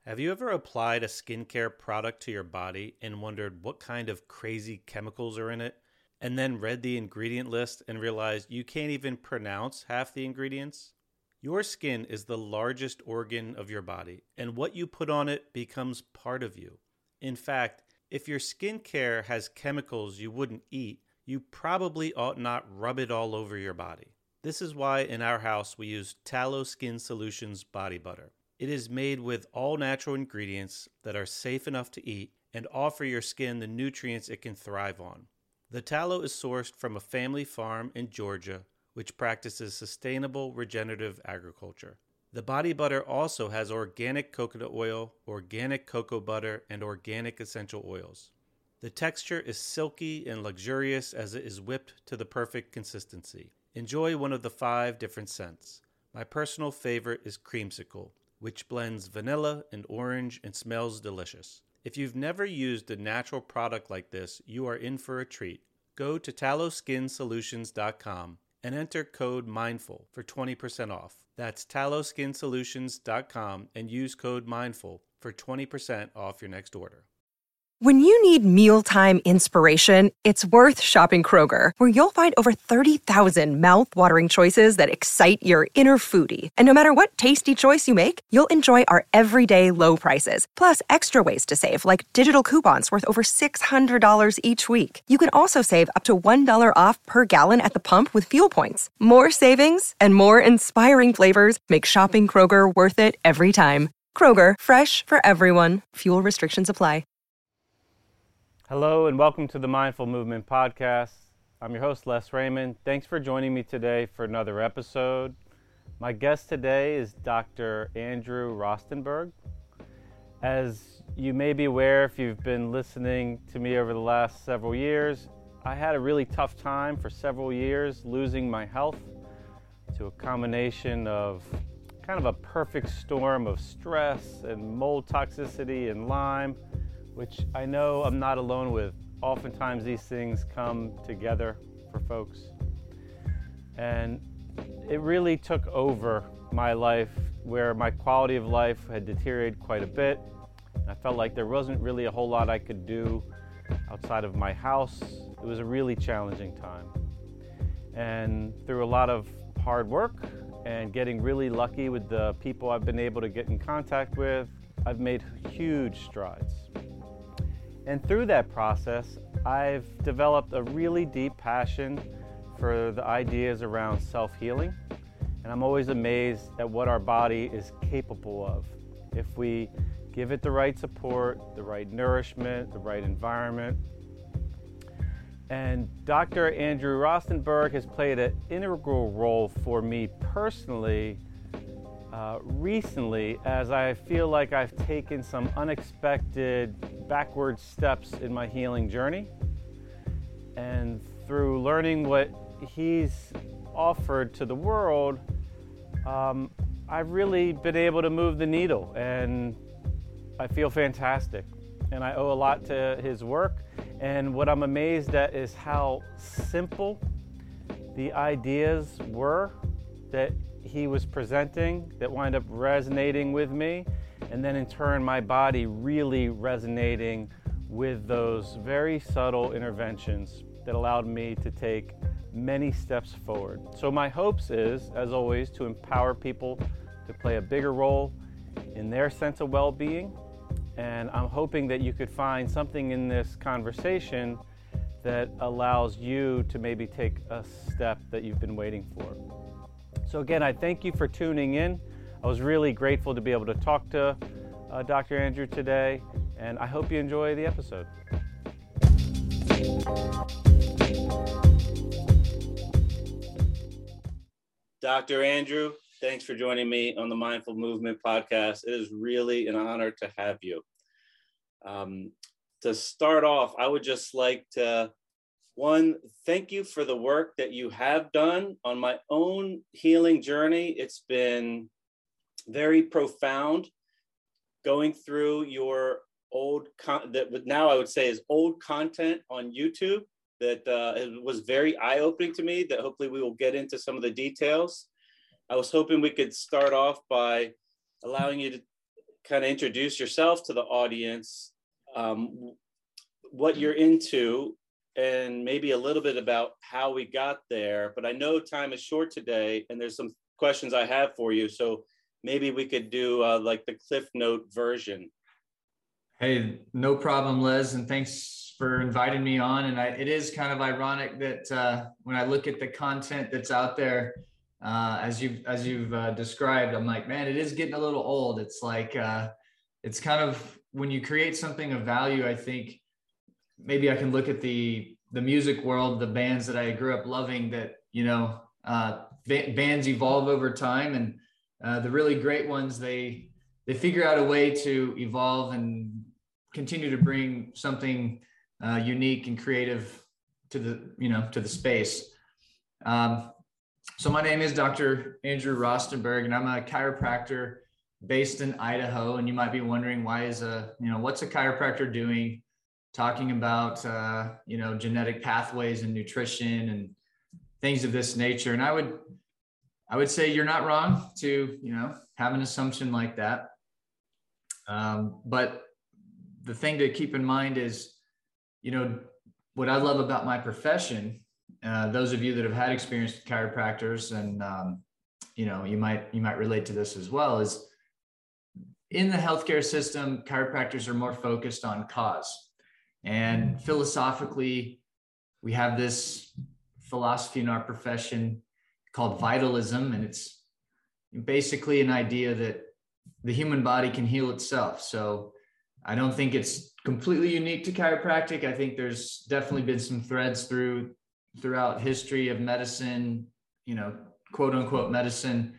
Have you ever applied a skincare product to your body and wondered what kind of crazy chemicals are in it, and then read the ingredient list and realized you can't even pronounce half the ingredients? Your skin is the largest organ of your body, and what you put on it becomes part of you. In fact, if your skincare has chemicals you wouldn't eat, you probably ought not rub it all over your body. This is why in our house we use Tallow Skin Solutions body butter. It is made with all natural ingredients that are safe enough to eat and offer your skin the nutrients it can thrive on. The tallow is sourced from a family farm in Georgia, which practices sustainable regenerative agriculture. The body butter also has organic coconut oil, organic cocoa butter, and organic essential oils. The texture is silky and luxurious as it is whipped to the perfect consistency. Enjoy one of the 5 different scents. My personal favorite is Creamsicle, which blends vanilla and orange and smells delicious. If you've never used a natural product like this, you are in for a treat. Go to tallowskinsolutions.com and enter code MINDFUL for 20% off. That's tallowskinsolutions.com and use code MINDFUL for 20% off your next order. When you need mealtime inspiration, it's worth shopping Kroger, where you'll find over 30,000 mouth-watering choices that excite your inner foodie. And no matter what tasty choice you make, you'll enjoy our everyday low prices, plus extra ways to save, like digital coupons worth over $600 each week. You can also save up to $1 off per gallon at the pump with fuel points. More savings and more inspiring flavors make shopping Kroger worth it every time. Kroger, fresh for everyone. Fuel restrictions apply. Hello and welcome to the Mindful Movement Podcast. I'm your host, Les Raymond. Thanks for joining me today for another episode. My guest today is Dr. Andrew Rostenberg. As you may be aware, if you've been listening to me over the last several years, I had a really tough time for several years losing my health to a combination of kind of a perfect storm of stress and mold toxicity and Lyme, which I know I'm not alone with. Oftentimes these things come together for folks. And it really took over my life, where my quality of life had deteriorated quite a bit. I felt like there wasn't really a whole lot I could do outside of my house. It was a really challenging time. And through a lot of hard work and getting really lucky with the people I've been able to get in contact with, I've made huge strides. And through that process, I've developed a really deep passion for the ideas around self-healing. And I'm always amazed at what our body is capable of if we give it the right support, the right nourishment, the right environment. And Dr. Andrew Rostenberg has played an integral role for me personally recently, as I feel like I've taken some unexpected backward steps in my healing journey. And through learning what he's offered to the world, I've really been able to move the needle, and I feel fantastic. And I owe a lot to his work. And what I'm amazed at is how simple the ideas were that he was presenting that wind up resonating with me, and then in turn my body really resonating with those very subtle interventions that allowed me to take many steps forward. So my hopes is, as always, to empower people to play a bigger role in their sense of well-being, and I'm hoping that you could find something in this conversation that allows you to maybe take a step that you've been waiting for. So again, I thank you for tuning in. I was really grateful to be able to talk to Dr. Andrew today, and I hope you enjoy the episode. Dr. Andrew, thanks for joining me on the Mindful Movement Podcast. It is really an honor to have you. To start off, I would just like to thank you for the work that you have done on my own healing journey. It's been very profound going through your that now I would say is old content on YouTube that it was very eye-opening to me, that hopefully we will get into some of the details. I was hoping we could start off by allowing you to kind of introduce yourself to the audience, what you're into, and maybe a little bit about how we got there. But I know time is short today, and there's some questions I have for you. So maybe we could do like the Cliff Note version. Hey, no problem, Les, and thanks for inviting me on. And it is kind of ironic that when I look at the content that's out there, as you've described, I'm like, man, it is getting a little old. It's like, it's kind of, when you create something of value, I think maybe I can look at the music world, the bands that I grew up loving, that, you know, bands evolve over time, and the really great ones, they figure out a way to evolve and continue to bring something unique and creative to the space. So my name is Dr. Andrew Rostenberg, and I'm a chiropractor based in Idaho. And you might be wondering, what's a chiropractor doing talking about, genetic pathways and nutrition and things of this nature? And I would say you're not wrong to, have an assumption like that. But the thing to keep in mind is, what I love about my profession, those of you that have had experience with chiropractors, and, you might relate to this as well, is in the healthcare system, chiropractors are more focused on cause. And philosophically, we have this philosophy in our profession called vitalism. And it's basically an idea that the human body can heal itself. So I don't think it's completely unique to chiropractic. I think there's definitely been some threads throughout history of medicine, quote unquote medicine,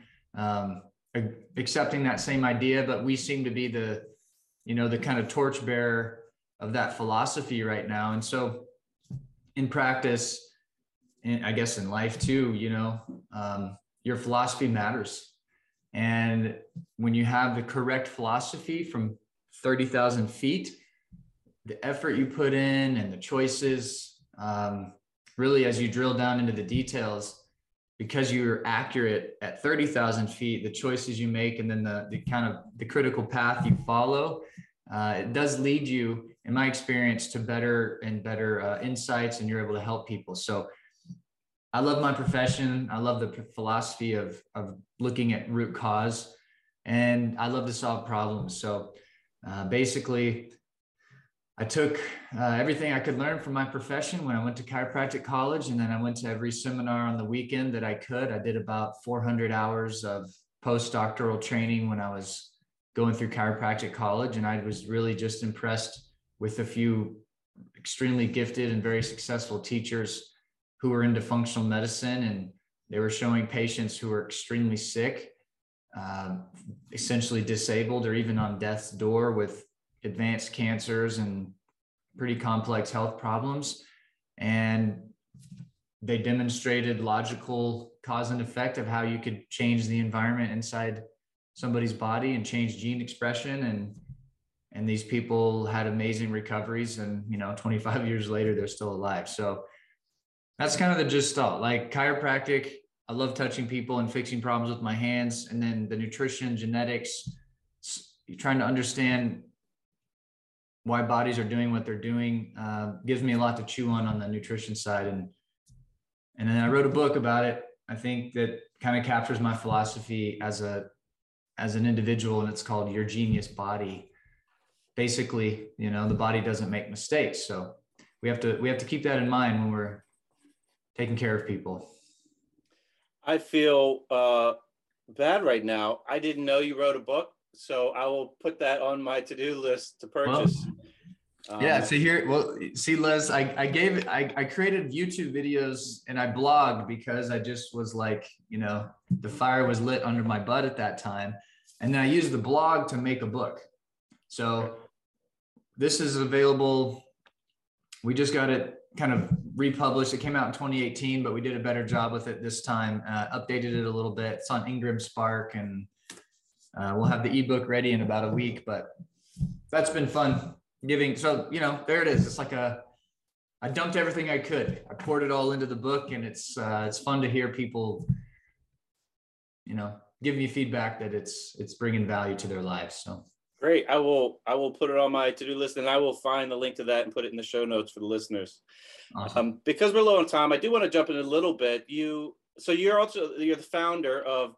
accepting that same idea, but we seem to be the kind of torchbearer of that philosophy right now. And so in practice, and I guess in life too, your philosophy matters. And when you have the correct philosophy from 30,000 feet, the effort you put in and the choices, really, as you drill down into the details, because you're accurate at 30,000 feet, the choices you make, and then the critical path you follow, it does lead you, in my experience, to better and better insights, and you're able to help people. So I love my profession. I love the philosophy of looking at root cause, and I love to solve problems. So basically, I took everything I could learn from my profession when I went to chiropractic college, and then I went to every seminar on the weekend that I could. I did about 400 hours of postdoctoral training when I was going through chiropractic college, and I was really just impressed with a few extremely gifted and very successful teachers who were into functional medicine, and they were showing patients who were extremely sick, essentially disabled or even on death's door with advanced cancers and pretty complex health problems. And they demonstrated logical cause and effect of how you could change the environment inside somebody's body and change gene expression. And these people had amazing recoveries, and 25 years later, they're still alive. So that's kind of the gist of like chiropractic. I love touching people and fixing problems with my hands. And then the nutrition, genetics, you're trying to understand why bodies are doing what they're doing, gives me a lot to chew on the nutrition side. And then I wrote a book about it. I think that kind of captures my philosophy as an individual, and it's called Your Genius Body. Basically, the body doesn't make mistakes. So we have to keep that in mind when we're taking care of people. I feel bad right now. I didn't know you wrote a book, so I will put that on my to-do list to purchase. Yeah. So here, see, Les, I created YouTube videos and I blogged because I just was like, the fire was lit under my butt at that time. And then I used the blog to make a book. So this is available. We just got it kind of republished. It came out in 2018, but we did a better job with it this time, updated it a little bit. It's on Ingram Spark, and we'll have the ebook ready in about a week, but that's been fun so, there it is. It's like I dumped everything I could. I poured it all into the book, and it's fun to hear people, give me feedback that it's bringing value to their lives. So Great. I will put it on my to-do list, and I will find the link to that and put it in the show notes for the listeners. Awesome. Because we're low on time, I do want to jump in a little bit. You're the founder of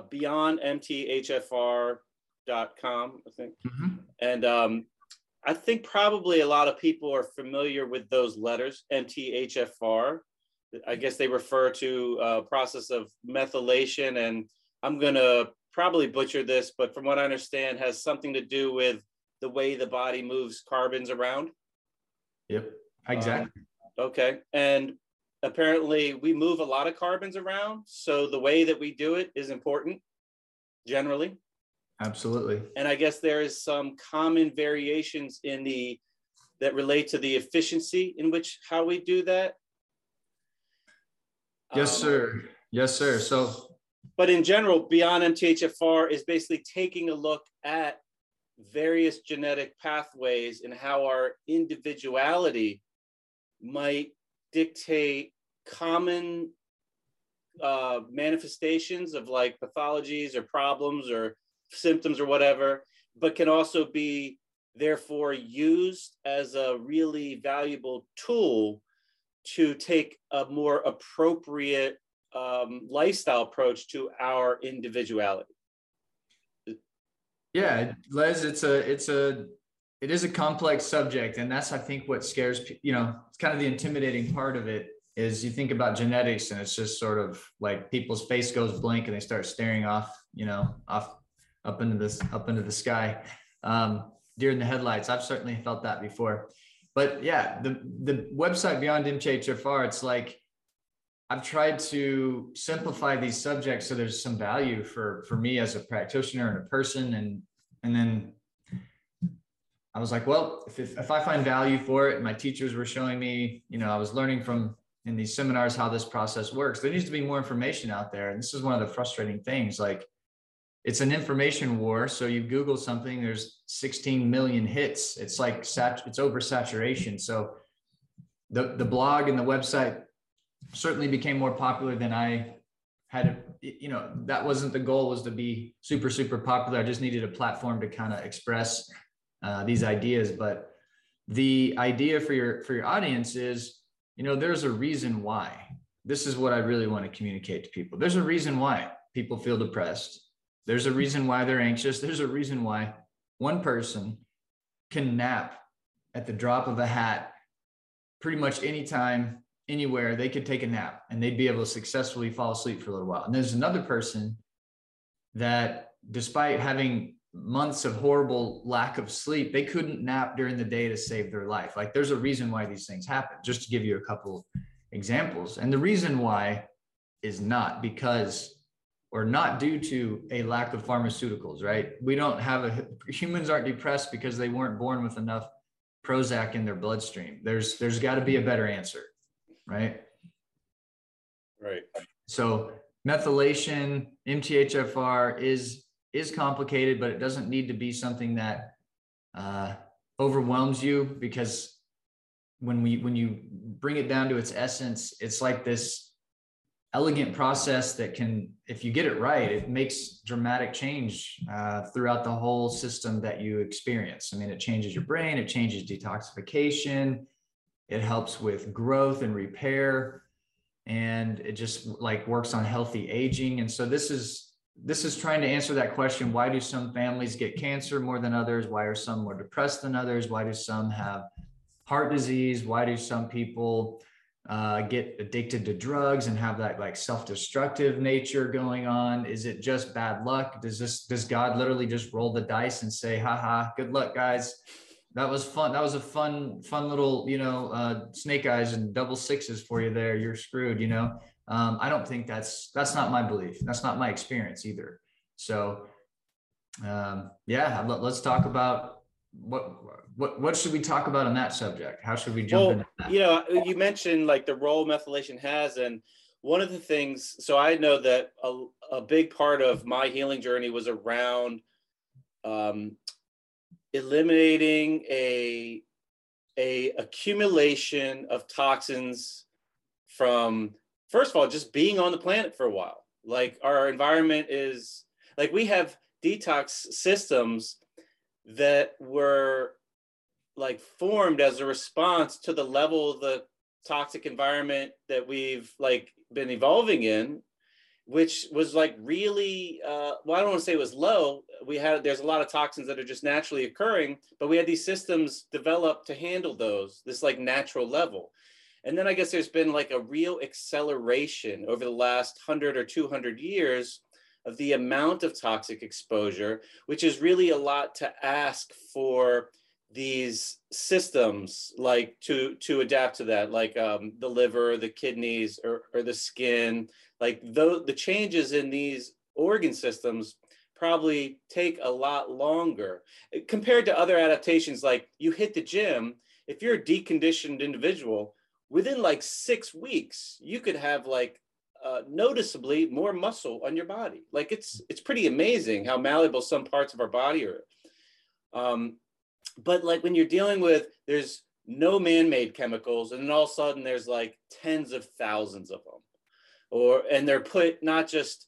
beyondmthfr.com, I think. Mm-hmm. And I think probably a lot of people are familiar with those letters, MTHFR. I guess they refer to a process of methylation, and I'm going to probably butcher this, but from what I understand, has something to do with the way the body moves carbons around. Yep, exactly. Okay. And apparently we move a lot of carbons around. So the way that we do it is important generally. Absolutely. And I guess there is some common variations that relate to the efficiency in which how we do that. Yes, sir. Yes, sir. So, but in general, Beyond MTHFR is basically taking a look at various genetic pathways and how our individuality might dictate common manifestations of like pathologies or problems or symptoms or whatever, but can also be therefore used as a really valuable tool to take a more appropriate lifestyle approach to our individuality. Yeah, Les, it is a complex subject, and that's, I think, what scares people. It's kind of the intimidating part of it is you think about genetics and it's just sort of like people's face goes blank and they start staring off up into the sky, deer in the headlights. I've certainly felt that before. But yeah, the website Beyond MTHFR, it's like I've tried to simplify these subjects so there's some value for me as a practitioner and a person. And then I was like, well, if I find value for it, and my teachers were showing me, I was learning from in these seminars how this process works, there needs to be more information out there. And this is one of the frustrating things. Like, it's an information war. So you Google something, there's 16 million hits. It's like it's oversaturation. So the blog and the website certainly became more popular than I had. That wasn't the goal, was to be super, super popular. I just needed a platform to kind of express these ideas. But the idea for your audience is, there's a reason why. This is what I really want to communicate to people. There's a reason why people feel depressed. There's a reason why they're anxious. There's a reason why one person can nap at the drop of a hat pretty much anytime, anywhere. They could take a nap and they'd be able to successfully fall asleep for a little while. And there's another person that, despite having months of horrible lack of sleep, they couldn't nap during the day to save their life. Like, there's a reason why these things happen, just to give you a couple examples. And the reason why is not because, or not due to, a lack of pharmaceuticals, right? Humans aren't depressed because they weren't born with enough Prozac in their bloodstream. There's got to be a better answer, right? Right. So methylation, MTHFR is complicated, but it doesn't need to be something that overwhelms you, because when you bring it down to its essence, it's like this elegant process that can, if you get it right, it makes dramatic change throughout the whole system that you experience. I mean, it changes your brain, it changes detoxification, it helps with growth and repair, and it just like works on healthy aging. And so this is trying to answer that question. Why do some families get cancer more than others? Why are some more depressed than others? Why do some have heart disease? Why do some people get addicted to drugs and have that like self-destructive nature going on? Is it just bad luck? Does God literally just roll the dice and say, haha, good luck, guys? That was fun. That was a fun little, snake eyes and double sixes for you there. You're screwed, I don't think that's not my belief. That's not my experience either. So let's talk about what should we talk about on that subject? How should we jump into that? You mentioned like the role methylation has, and one of the things, so I know that a big part of my healing journey was around eliminating a accumulation of toxins from, first of all, just being on the planet for a while. Like, our environment is like, we have detox systems that were like formed as a response to the level of the toxic environment that we've like been evolving in, which was like really, well, I don't want to say it was low. There's a lot of toxins that are just naturally occurring, but we had these systems developed to handle this like natural level. And then I guess there's been like a real acceleration over the last 100 or 200 years of the amount of toxic exposure, which is really a lot to ask for these systems like to adapt to that, like the liver, the kidneys, or the skin. Like the changes in these organ systems probably take a lot longer compared to other adaptations. Like you hit the gym, if you're a deconditioned individual, within like 6 weeks, you could have like noticeably more muscle on your body. Like it's pretty amazing how malleable some parts of our body are. But like when you're dealing with, there's no man-made chemicals, and then all of a sudden there's like tens of thousands of them, and they're put not just,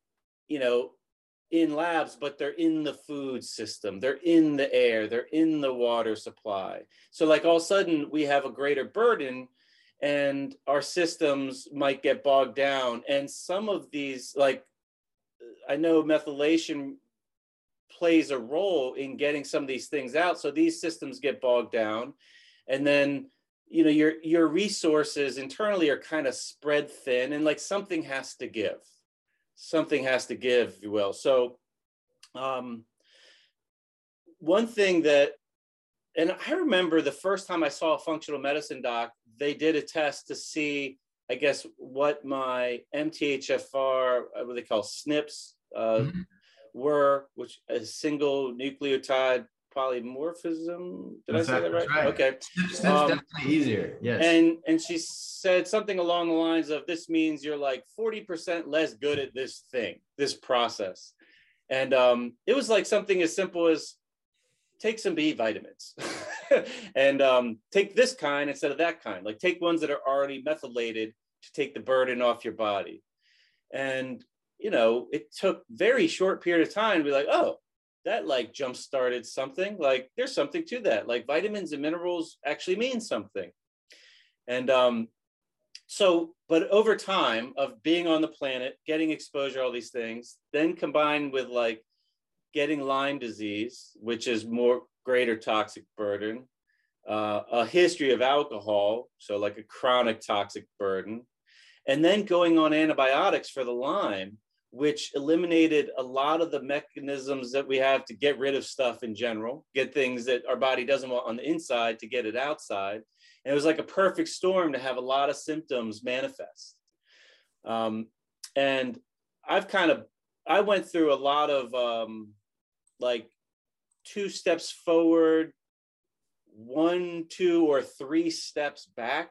in labs, but they're in the food system, they're in the air, they're in the water supply. So like all of a sudden we have a greater burden, and our systems might get bogged down. And some of these, like I know methylation plays a role in getting some of these things out. So these systems get bogged down, and then your resources internally are kind of spread thin, and like something has to give, if you will. So one thing that, and I remember the first time I saw a functional medicine doc, they did a test to see, I guess, what my MTHFR, what they call SNPs, were, which a single nucleotide polymorphism. Did I say that right? Right. Okay. SNPs definitely easier. Yes. And she said something along the lines of, this means you're like 40% less good at this process. And it was like something as simple as take some B vitamins and take this kind instead of that kind. Like take ones that are already methylated to take the burden off your body. And it took very short period of time to be like, oh, that like jump started something. Like there's something to that. Like vitamins and minerals actually mean something. And but over time of being on the planet, getting exposure, all these things, then combined with like getting Lyme disease, which is greater toxic burden, a history of alcohol, so like a chronic toxic burden, and then going on antibiotics for the Lyme, which eliminated a lot of the mechanisms that we have to get rid of stuff in general, get things that our body doesn't want on the inside to get it outside. And it was like a perfect storm to have a lot of symptoms manifest. And I went through a lot of like 2 steps forward, 1, 2, or 3 steps back,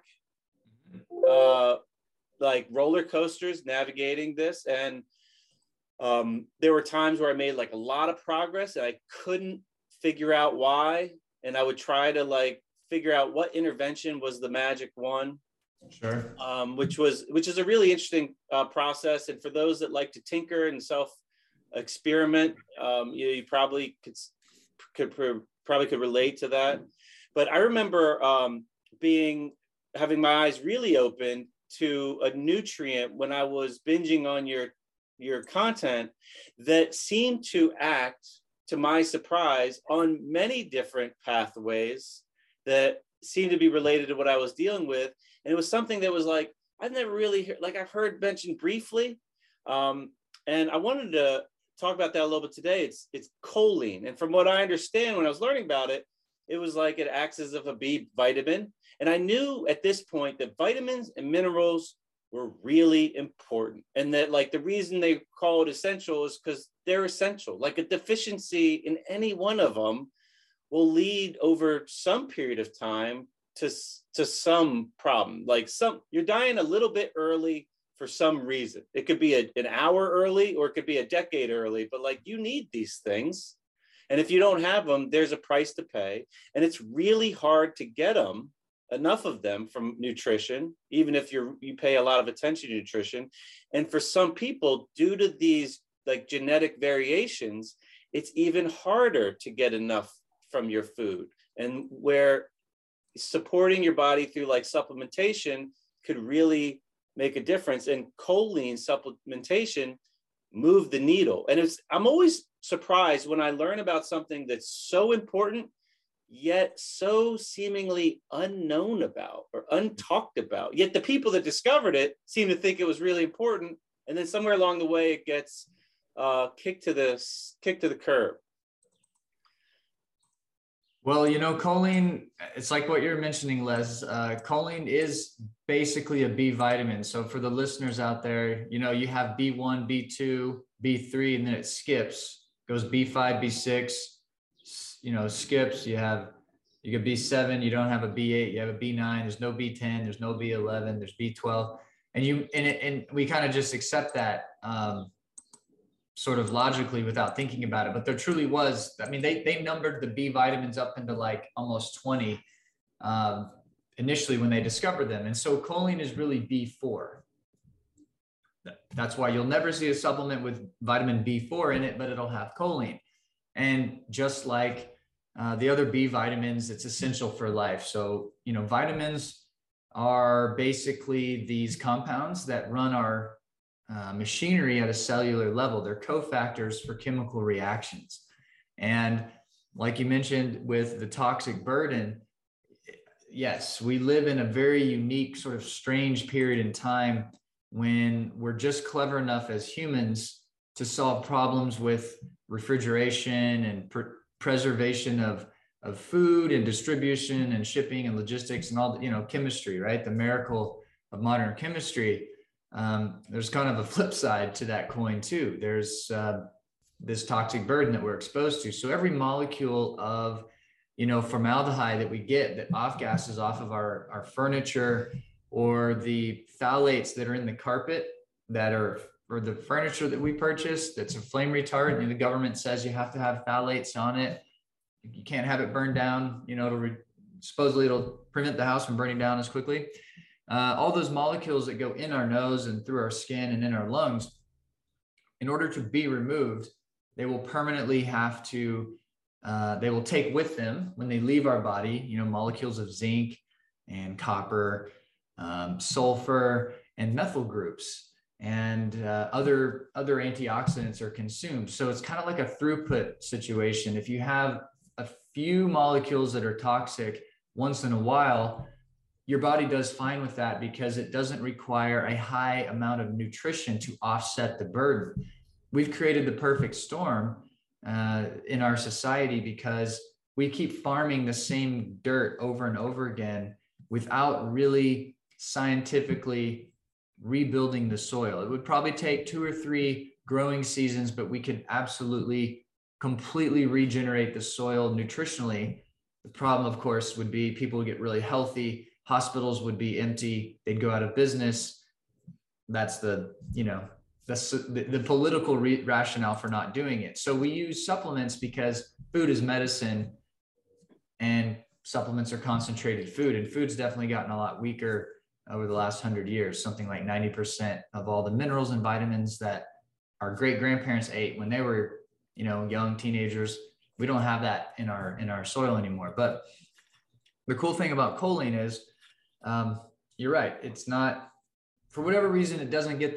like roller coasters navigating this. And there were times where I made like a lot of progress and I couldn't figure out why. And I would try to like figure out what intervention was the magic one. Sure. Which is a really interesting process. And for those that like to tinker and self-experiment, you probably could relate to that. But I remember having my eyes really open to a nutrient when I was binging on your content that seemed to act, to my surprise, on many different pathways that seemed to be related to what I was dealing with. And it was something that was like, I've never really heard, like I've heard mentioned briefly. And I wanted to talk about that a little bit today. It's choline. And from what I understand, when I was learning about it, it was like it acts as if a B vitamin. And I knew at this point that vitamins and minerals were really important. And that like the reason they call it essential is because they're essential. Like a deficiency in any one of them will lead over some period of time to some problem. Like you're dying a little bit early for some reason. It could be an hour early or it could be a decade early, but like you need these things. And if you don't have them, there's a price to pay. And it's really hard to get them, enough of them from nutrition, even if you pay a lot of attention to nutrition. And for some people, due to these like genetic variations, it's even harder to get enough from your food, and where supporting your body through like supplementation could really make a difference. And choline supplementation moved the needle. And I'm always surprised when I learn about something that's so important, yet so seemingly unknown about or untalked about. Yet the people that discovered it seem to think it was really important. And then somewhere along the way, it gets kicked to the curb. Well, choline, it's like what you're mentioning, Les. Choline is basically a B vitamin. So for the listeners out there, you have B1, B2, B3, and then it skips, goes B5, B6, skips. You get B7, you don't have a B8, you have a B9, there's no B10, there's no B11, there's B12. And we kind of just accept that sort of logically without thinking about it, but there truly was, they numbered the B vitamins up into like almost 20 initially when they discovered them. And so choline is really B4. That's why you'll never see a supplement with vitamin B4 in it, but it'll have choline. And just like the other B vitamins, it's essential for life. So, vitamins are basically these compounds that run our machinery at a cellular level. They're cofactors for chemical reactions. And like you mentioned with the toxic burden, yes, we live in a very unique, sort of strange period in time when we're just clever enough as humans to solve problems with refrigeration and preservation of food and distribution and shipping and logistics and all the, chemistry, right? The miracle of modern chemistry. There's kind of a flip side to that coin too. There's this toxic burden that we're exposed to. So every molecule of, formaldehyde that we get, that off gases off of our furniture, or the phthalates that are in the carpet that are for the furniture that we purchase, that's a flame retardant. And the government says you have to have phthalates on it. You can't have it burned down. Supposedly it'll prevent the house from burning down as quickly. All those molecules that go in our nose and through our skin and in our lungs, in order to be removed, they will permanently have to, they will take with them when they leave our body, molecules of zinc and copper, sulfur and methyl groups, and other antioxidants are consumed. So it's kind of like a throughput situation. If you have a few molecules that are toxic once in a while, your body does fine with that because it doesn't require a high amount of nutrition to offset the burden. We've created the perfect storm in our society because we keep farming the same dirt over and over again without really scientifically rebuilding the soil. It would probably take 2 or 3 growing seasons, but we could absolutely completely regenerate the soil nutritionally. The problem, of course, would be people would get really healthy. Hospitals would be empty. They'd go out of business. That's the political rationale for not doing it. So we use supplements because food is medicine and supplements are concentrated food. And food's definitely gotten a lot weaker over the last 100 years. Something like 90% of all the minerals and vitamins that our great grandparents ate when they were, young teenagers, we don't have that in our soil anymore. But the cool thing about choline is, you're right. It's not, for whatever reason, it doesn't get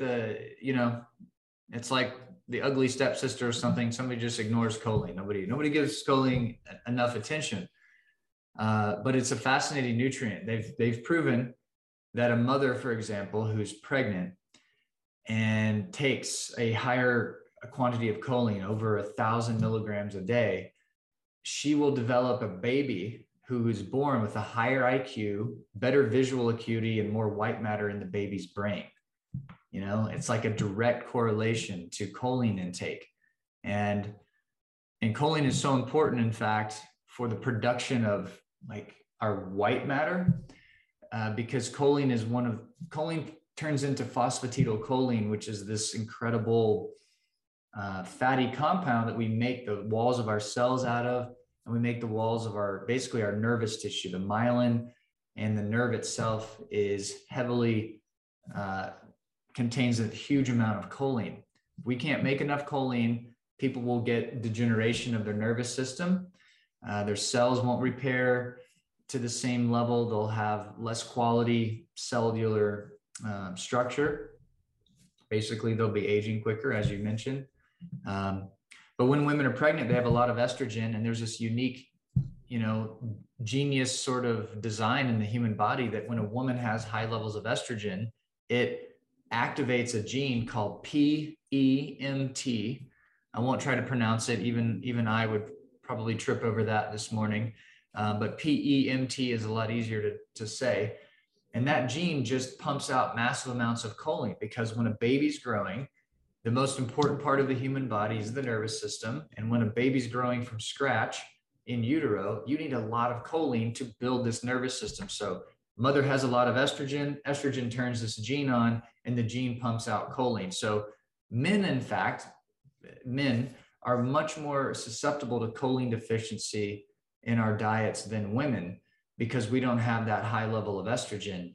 it's like the ugly stepsister or something. Somebody just ignores choline. Nobody gives choline enough attention. But it's a fascinating nutrient. They've proven that a mother, for example, who's pregnant and takes a higher quantity of choline, over 1,000 milligrams a day, she will develop a baby who is born with a higher IQ, better visual acuity, and more white matter in the baby's brain. It's like a direct correlation to choline intake. And choline is so important, in fact, for the production of like our white matter, because choline turns into phosphatidylcholine, which is this incredible fatty compound that we make the walls of our cells out of. And we make the walls of our nervous tissue. The myelin and the nerve itself is heavily, contains a huge amount of choline. If we can't make enough choline, people will get degeneration of their nervous system. Their cells won't repair to the same level. They'll have less quality cellular structure. Basically, they'll be aging quicker, as you mentioned. But when women are pregnant, they have a lot of estrogen, and there's this unique, genius sort of design in the human body that when a woman has high levels of estrogen, it activates a gene called PEMT. I won't try to pronounce it. Even I would probably trip over that this morning. But PEMT is a lot easier to say. And that gene just pumps out massive amounts of choline, because when a baby's growing, the most important part of the human body is the nervous system. And when a baby's growing from scratch in utero, you need a lot of choline to build this nervous system. So mother has a lot of estrogen turns this gene on, and the gene pumps out choline. So men are much more susceptible to choline deficiency in our diets than women, because we don't have that high level of estrogen.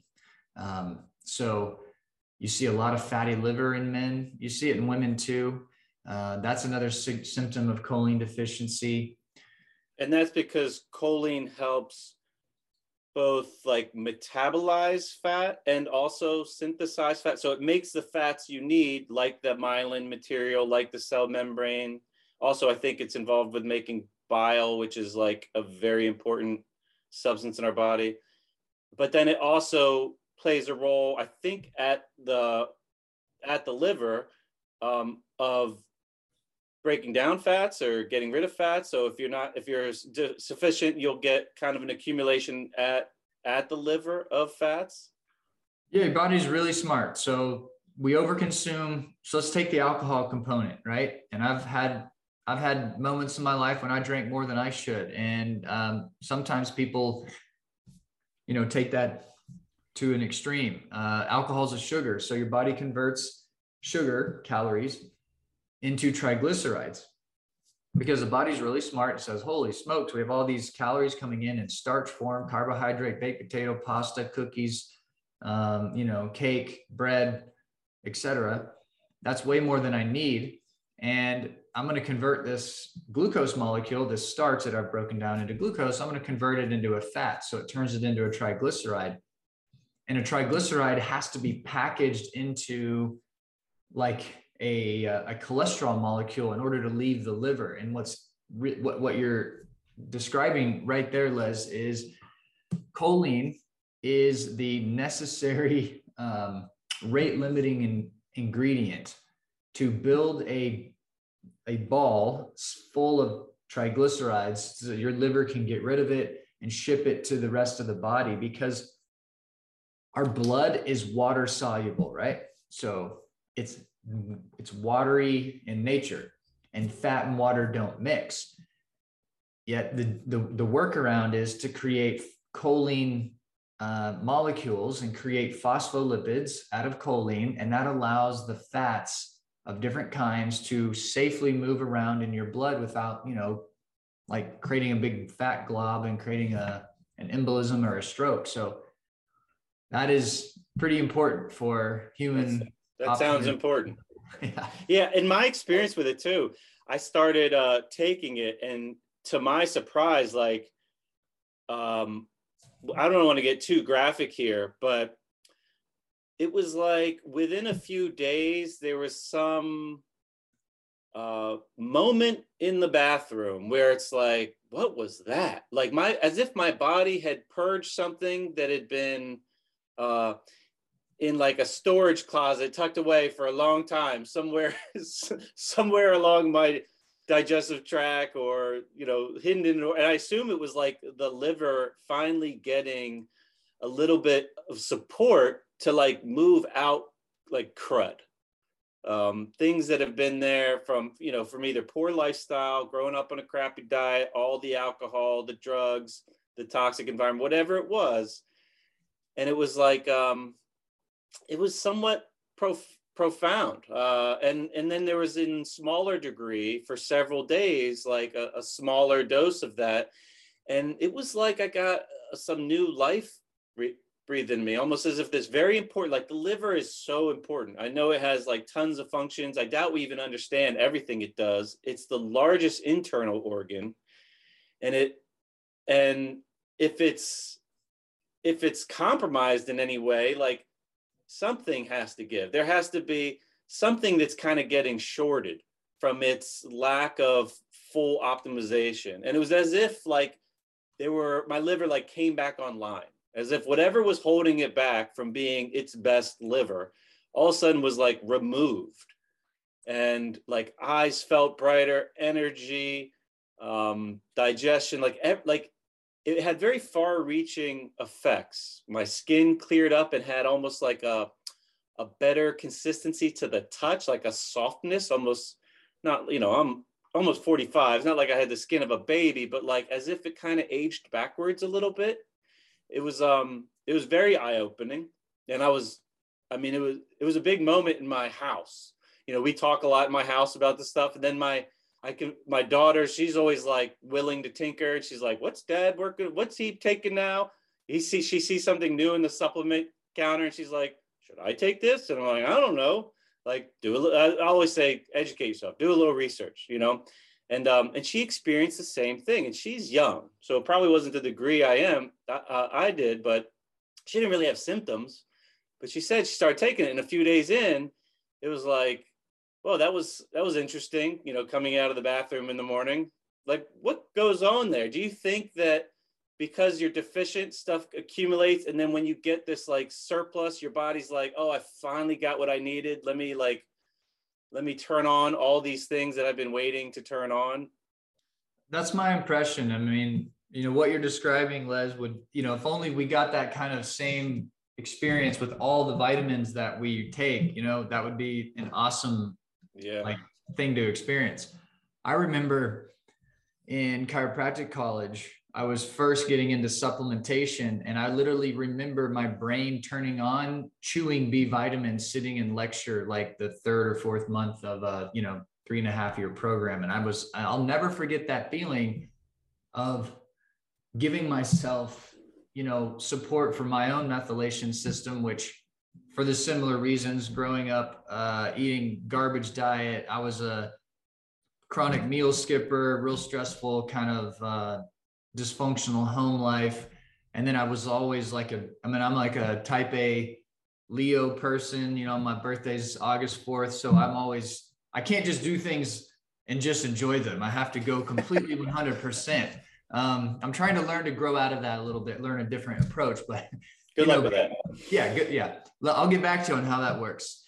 So you see a lot of fatty liver in men. You see it in women too. That's another symptom of choline deficiency. And that's because choline helps both like metabolize fat and also synthesize fat. So it makes the fats you need, like the myelin material, like the cell membrane. Also, I think it's involved with making bile, which is like a very important substance in our body. But then it also plays a role, I think, at the liver of breaking down fats or getting rid of fats. So if you're sufficient, you'll get kind of an accumulation at the liver of fats. Yeah, your body's really smart. So we overconsume. So let's take the alcohol component, right? And I've had moments in my life when I drank more than I should. And sometimes people, take that to an extreme. Alcohol is a sugar. So your body converts sugar, calories, into triglycerides, because the body's really smart. It says, holy smokes, we have all these calories coming in starch form, carbohydrate, baked potato, pasta, cookies, cake, bread, etc. That's way more than I need. And I'm going to convert this glucose molecule, this starch that I've broken down into glucose, I'm going to convert it into a fat. So it turns it into a triglyceride. And a triglyceride has to be packaged into like a cholesterol molecule in order to leave the liver. And what you're describing right there, Les, is choline is the necessary rate limiting ingredient to build a ball full of triglycerides so that your liver can get rid of it and ship it to the rest of the body, because our blood is water soluble, right? So it's watery in nature, and fat and water don't mix. Yet the workaround is to create choline molecules and create phospholipids out of choline, and that allows the fats of different kinds to safely move around in your blood without, like creating a big fat glob and creating an embolism or a stroke. So that is pretty important for human. That sounds important. Yeah. Yeah. In my experience with it too, I started taking it, and to my surprise, like, I don't want to get too graphic here, but it was like within a few days, there was some moment in the bathroom where it's like, what was that? Like as if my body had purged something that had been in like a storage closet tucked away for a long time somewhere along my digestive tract, or hidden in, and I assume it was like the liver finally getting a little bit of support to like move out like crud, things that have been there from either poor lifestyle, growing up on a crappy diet, all the alcohol, the drugs, the toxic environment, whatever it was. And it was like it was somewhat profound. And then there was, in smaller degree, for several days, like a smaller dose of that. And it was like I got some new life breathed in me, almost as if this very important, like the liver is so important. I know it has like tons of functions. I doubt we even understand everything it does. It's the largest internal organ. And if it's compromised in any way, like something has to give. There has to be something that's kind of getting shorted from its lack of full optimization. And it was as if like my liver like came back online, as if whatever was holding it back from being its best liver all of a sudden was like removed. And like eyes felt brighter, energy, digestion, like it had very far-reaching effects. My skin cleared up and had almost like a better consistency to the touch, like a softness, almost not, I'm almost 45. It's not like I had the skin of a baby, but like as if it kind of aged backwards a little bit. It was very eye-opening. And it was a big moment in my house. We talk a lot in my house about this stuff. And then my daughter, she's always like willing to tinker. She's like, what's dad working? What's he taking now? She sees something new in the supplement counter and she's like, should I take this? And I'm like, I don't know. Like I always say, educate yourself, do a little research, and she experienced the same thing, and she's young. So it probably wasn't the degree I did, but she didn't really have symptoms, but she said she started taking it, and a few days in, it was like, well, that was interesting, coming out of the bathroom in the morning. Like, what goes on there? Do you think that because you're deficient, stuff accumulates, and then when you get this like surplus, your body's like, oh, I finally got what I needed. Let me turn on all these things that I've been waiting to turn on? That's my impression. I mean, what you're describing, Les, would, if only we got that kind of same experience with all the vitamins that we take, that would be an awesome thing to experience. I remember in chiropractic college, I was first getting into supplementation, and I literally remember my brain turning on, chewing B vitamins, sitting in lecture like the third or fourth month of a 3.5-year program. And I'll never forget that feeling of giving myself, support for my own methylation system, which for the similar reasons, growing up, eating garbage diet, I was a chronic meal skipper, real stressful kind of dysfunctional home life. And then I was always I'm like a type A Leo person, my birthday's August 4th. So I can't just do things and just enjoy them. I have to go completely 100%. I'm trying to learn to grow out of that a little bit, learn a different approach, but good luck with that. Yeah. Good. Yeah. I'll get back to you on how that works.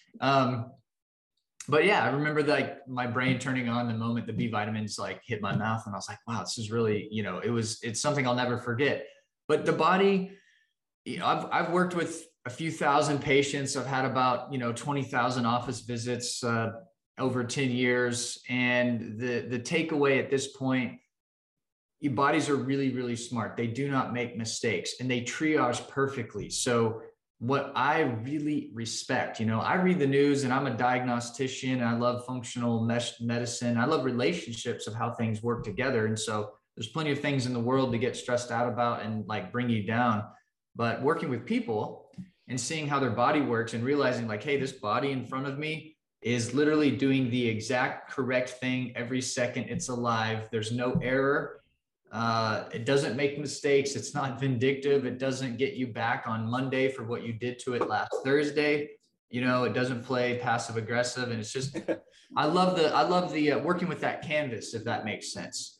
But yeah, I remember like my brain turning on the moment the B vitamins like hit my mouth, and I was like, wow, this is really, it's something I'll never forget. But the body, I've worked with a few thousand patients. I've had about, 20,000 office visits over 10 years. And the takeaway at this point, your bodies are really, really smart. They do not make mistakes, and they triage perfectly. So what I really respect, I read the news, and I'm a diagnostician. I love functional medicine. I love relationships of how things work together. And so there's plenty of things in the world to get stressed out about and like bring you down. But working with people and seeing how their body works and realizing like, hey, this body in front of me is literally doing the exact correct thing every second it's alive. There's no error. It doesn't make mistakes. It's not vindictive. It doesn't get you back on Monday for what you did to it last Thursday. It doesn't play passive aggressive. And it's just, I love the working with that canvas, if that makes sense.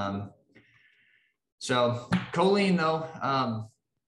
So choline though,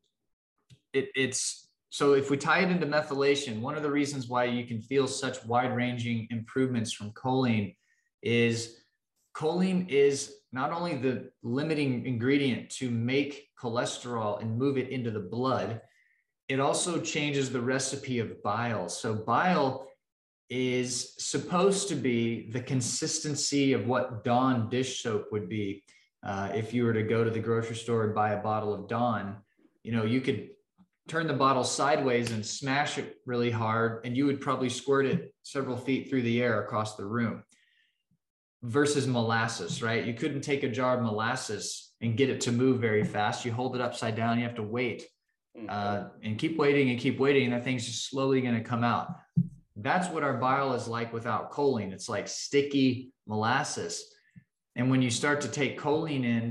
so if we tie it into methylation, one of the reasons why you can feel such wide ranging improvements from choline is not only the limiting ingredient to make cholesterol and move it into the blood, it also changes the recipe of bile. So bile is supposed to be the consistency of what Dawn dish soap would be. If you were to go to the grocery store and buy a bottle of Dawn, you could turn the bottle sideways and smash it really hard, and you would probably squirt it several feet through the air across the room. Versus molasses, right? You couldn't take a jar of molasses and get it to move very fast. You hold it upside down, you have to wait and keep waiting, and that thing's just slowly going to come out. That's what our bile is like without choline. It's like sticky molasses. And when you start to take choline in,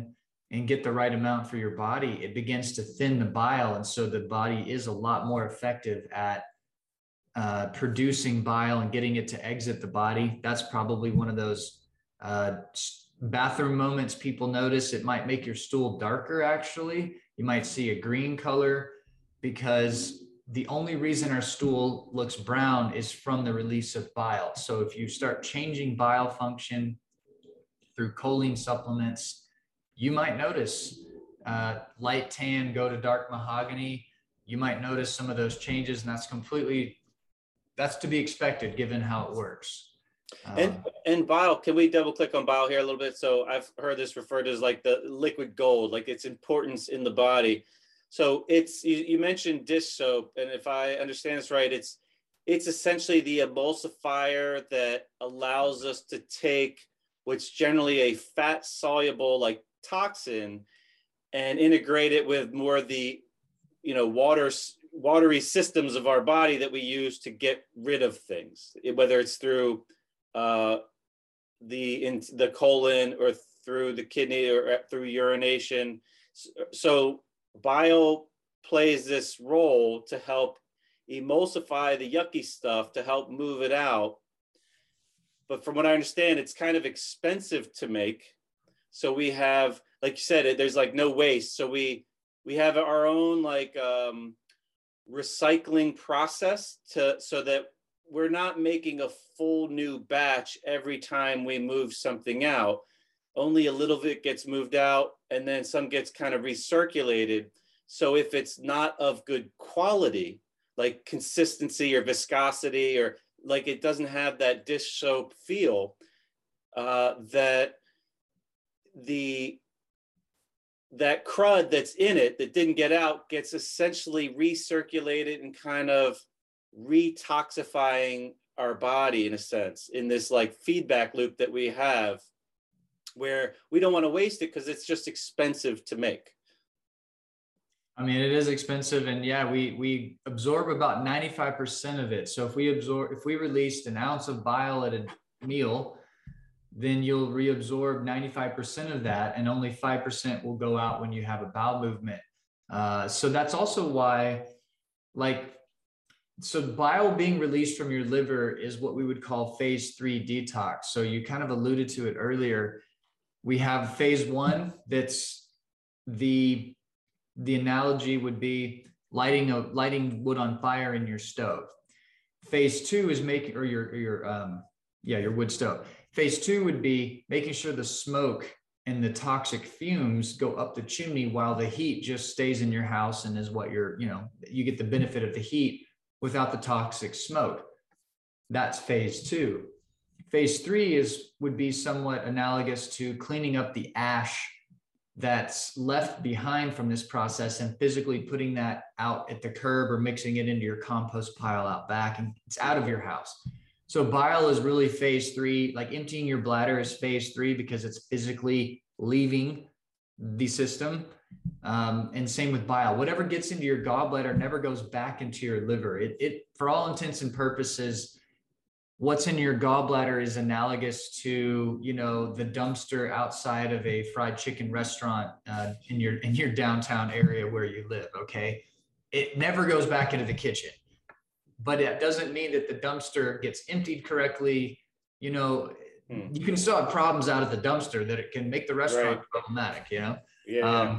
and get the right amount for your body, it begins to thin the bile. And so the body is a lot more effective at producing bile and getting it to exit the body. That's probably one of those bathroom moments people notice. It might make your stool darker, actually. You might see a green color, because the only reason our stool looks brown is from the release of bile. So if you start changing bile function through choline supplements, you might notice light tan go to dark mahogany. You might notice some of those changes, and that's to be expected given how it works. And bile, can we double click on bile here a little bit? So I've heard this referred to as like the liquid gold, like its importance in the body. So it's, you mentioned dish soap, and if I understand this right, it's essentially the emulsifier that allows us to take what's generally a fat soluble like toxin and integrate it with more of the, you know, watery systems of our body that we use to get rid of things, whether it's through the colon or through the kidney or through urination. So bile plays this role to help emulsify the yucky stuff, to help move it out. But from what I understand, it's kind of expensive to make. So we have, like you said, there's like no waste. So we have our own like recycling process so that we're not making a full new batch every time we move something out. Only a little bit gets moved out, and then some gets kind of recirculated. So if it's not of good quality, like consistency or viscosity, or like it doesn't have that dish soap feel, that crud that's in it that didn't get out gets essentially recirculated and kind of retoxifying our body, in a sense, in this like feedback loop that we have, where we don't want to waste it because it's just expensive to make. I mean, it is expensive, and yeah, we absorb about 95% of it. So if we released an ounce of bile at a meal, then you'll reabsorb 95% of that, and only 5% will go out when you have a bowel movement. So that's also why, so bile being released from your liver is what we would call phase 3 detox. So you kind of alluded to it earlier. We have phase 1, that's the analogy would be lighting wood on fire in your stove. Phase 2 is making, or your wood stove. Phase 2 would be making sure the smoke and the toxic fumes go up the chimney while the heat just stays in your house and is what you get the benefit of the heat without the toxic smoke. That's phase 2. Phase 3 would be somewhat analogous to cleaning up the ash that's left behind from this process and physically putting that out at the curb or mixing it into your compost pile out back, and it's out of your house. So bile is really phase 3, like emptying your bladder is phase 3 because it's physically leaving the system. And same with bile. Whatever gets into your gallbladder never goes back into your liver. It for all intents and purposes, what's in your gallbladder is analogous to, the dumpster outside of a fried chicken restaurant in your downtown area where you live. Okay. It never goes back into the kitchen, but it doesn't mean that the dumpster gets emptied correctly. You can still have problems out of the dumpster that it can make the restaurant problematic, Yeah.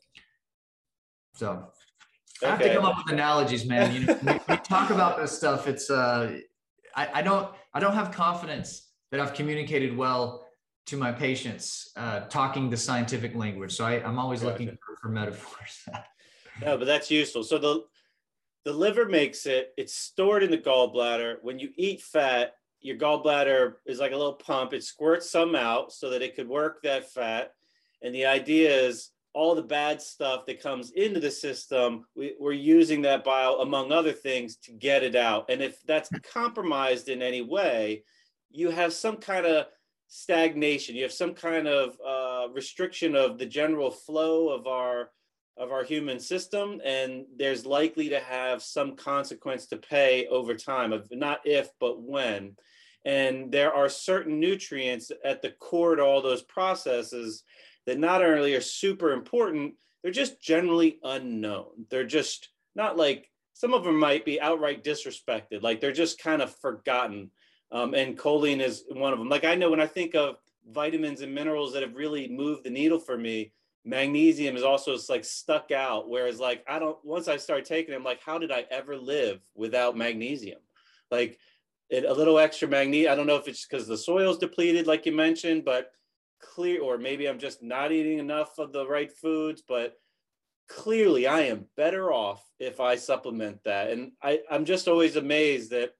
So I have to come up with analogies, man. When we talk about this stuff, it's, I don't have confidence that I've communicated well to my patients, talking the scientific language. So I'm always looking for metaphors. No, but that's useful. So the liver makes it, it's stored in the gallbladder. When you eat fat, your gallbladder is like a little pump. It squirts some out so that it could work that fat. And the idea is all the bad stuff that comes into the system, we're using that bile, among other things, to get it out. And if that's compromised in any way, you have some kind of stagnation. You have some kind of restriction of the general flow of our human system, and there's likely to have some consequence to pay over time, of not if, but when. And there are certain nutrients at the core to all those processes that not only are super important, they're just generally unknown. They're just not like, some of them might be outright disrespected, like they're just kind of forgotten. And choline is one of them. Like I know when I think of vitamins and minerals that have really moved the needle for me, magnesium is also like stuck out. Whereas like, once I started taking it, I'm like, how did I ever live without magnesium? Like a little extra magnesium. I don't know if it's because the soil's depleted, like you mentioned, but or maybe I'm just not eating enough of the right foods, but clearly I am better off if I supplement that. And I'm just always amazed that,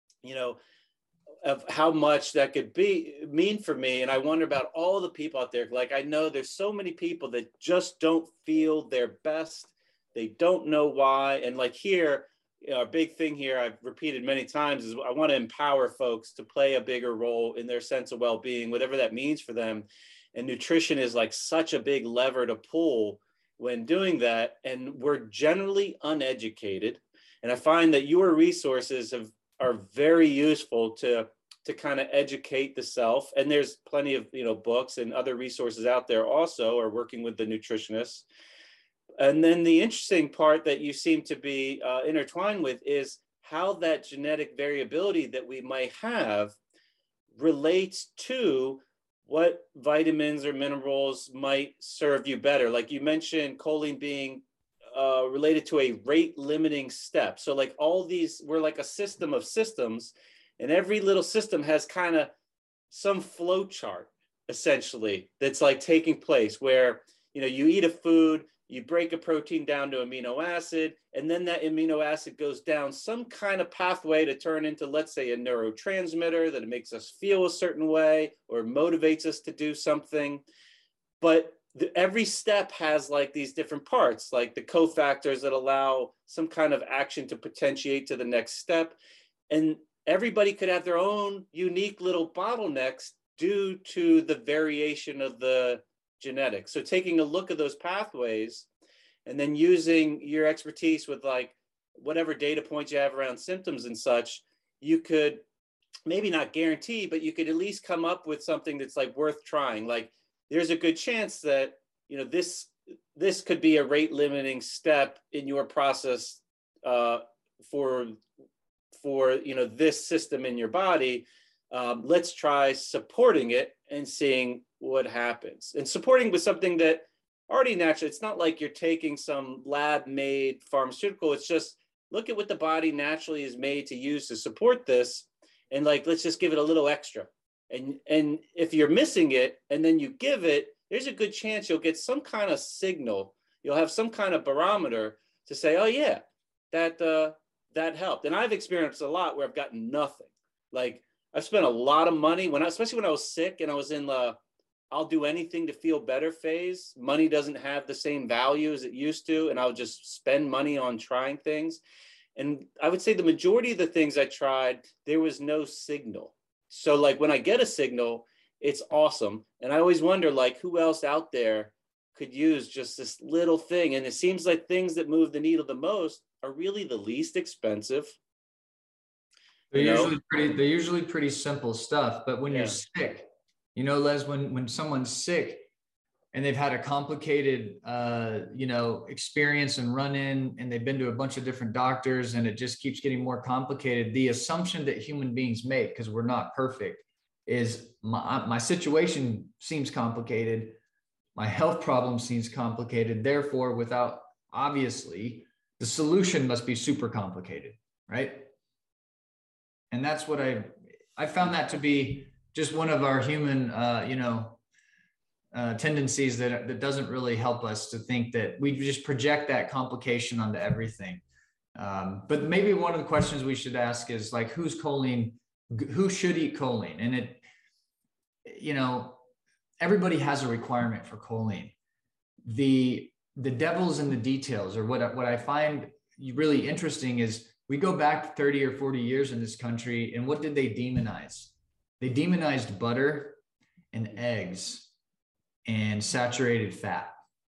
of how much that could mean for me. And I wonder about all the people out there. Like, I know there's so many people that just don't feel their best. They don't know why. And like here, a big thing here I've repeated many times is I want to empower folks to play a bigger role in their sense of well-being, whatever that means for them. And nutrition is like such a big lever to pull when doing that. And we're generally uneducated. And I find that your resources are very useful to kind of educate the self. And there's plenty of, books and other resources out there also, or working with the nutritionists. And then the interesting part that you seem to be intertwined with is how that genetic variability that we might have relates to what vitamins or minerals might serve you better. Like you mentioned choline being related to a rate limiting step. So like all these, we're like a system of systems, and every little system has kind of some flow chart essentially that's like taking place where, you eat a food, you break a protein down to amino acid, and then that amino acid goes down some kind of pathway to turn into, let's say, a neurotransmitter that makes us feel a certain way or motivates us to do something. But every step has like these different parts, like the cofactors that allow some kind of action to potentiate to the next step. And everybody could have their own unique little bottlenecks due to the variation of the genetics. So taking a look at those pathways and then using your expertise with like whatever data points you have around symptoms and such, you could maybe not guarantee, but you could at least come up with something that's like worth trying. Like there's a good chance that, this could be a rate limiting step in your process for this system in your body. Let's try supporting it and seeing what happens, and supporting with something that already naturally, it's not like you're taking some lab made pharmaceutical. It's just look at what the body naturally is made to use to support this. And like, let's just give it a little extra. And if you're missing it and then you give it, there's a good chance you'll get some kind of signal. You'll have some kind of barometer to say, oh yeah, that helped. And I've experienced a lot where I've gotten nothing. Like I've spent a lot of money especially when I was sick and I was in the I'll do anything to feel better phase. Money doesn't have the same value as it used to. And I'll just spend money on trying things. And I would say the majority of the things I tried, there was no signal. So like when I get a signal, it's awesome. And I always wonder like who else out there could use just this little thing. And it seems like things that move the needle the most are really the least expensive. They're usually pretty simple stuff. But when you're sick, Les, when someone's sick and they've had a complicated, experience and run in, and they've been to a bunch of different doctors and it just keeps getting more complicated. The assumption that human beings make, because we're not perfect, is my situation seems complicated. My health problem seems complicated. Therefore, obviously, the solution must be super complicated, right? And that's what I found that to be just one of our human, tendencies that doesn't really help us to think that we just project that complication onto everything. But maybe one of the questions we should ask is like, who should eat choline? And everybody has a requirement for choline. The devil's in the details, or what I find really interesting is we go back 30 or 40 years in this country, and what did they demonize? They demonized butter and eggs and saturated fat.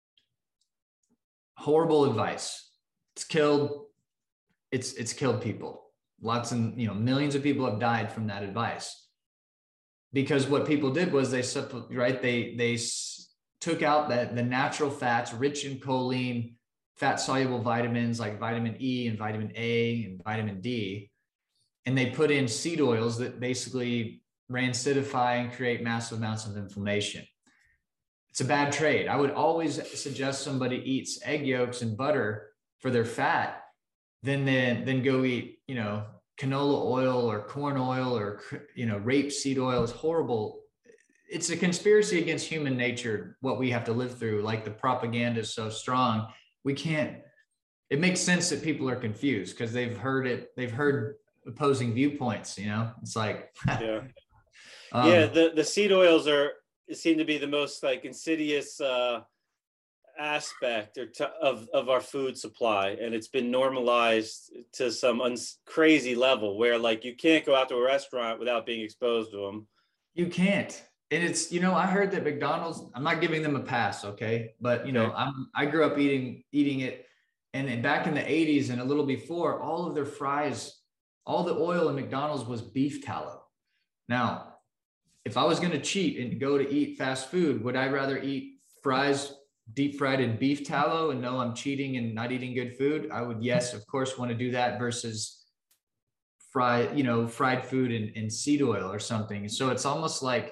Horrible advice. It's killed people. Millions of people have died from that advice. Because what people did was they took took out the natural fats rich in choline, fat soluble vitamins like vitamin E and vitamin A and vitamin D. And they put in seed oils that basically rancidify and create massive amounts of inflammation. It's a bad trade. I would always suggest somebody eats egg yolks and butter for their fat, then go eat, canola oil or corn oil or, rapeseed oil. Is horrible. It's a conspiracy against human nature, what we have to live through. Like, the propaganda is so strong. It makes sense that people are confused because they've heard opposing viewpoints, it's like, yeah. The seed oils seem to be the most like insidious aspect of our food supply, and it's been normalized to some crazy level where like you can't go out to a restaurant without being exposed to them. You can't. And it's, I heard that McDonald's, I'm not giving them a pass, okay, but I grew up eating it, and back in the 80s and a little before, all of their fries, all the oil in McDonald's was beef tallow. Now, if I was going to cheat and go to eat fast food, would I rather eat fries deep fried in beef tallow and know I'm cheating and not eating good food? I would, yes, of course, want to do that versus fried food in seed oil or something. So it's almost like,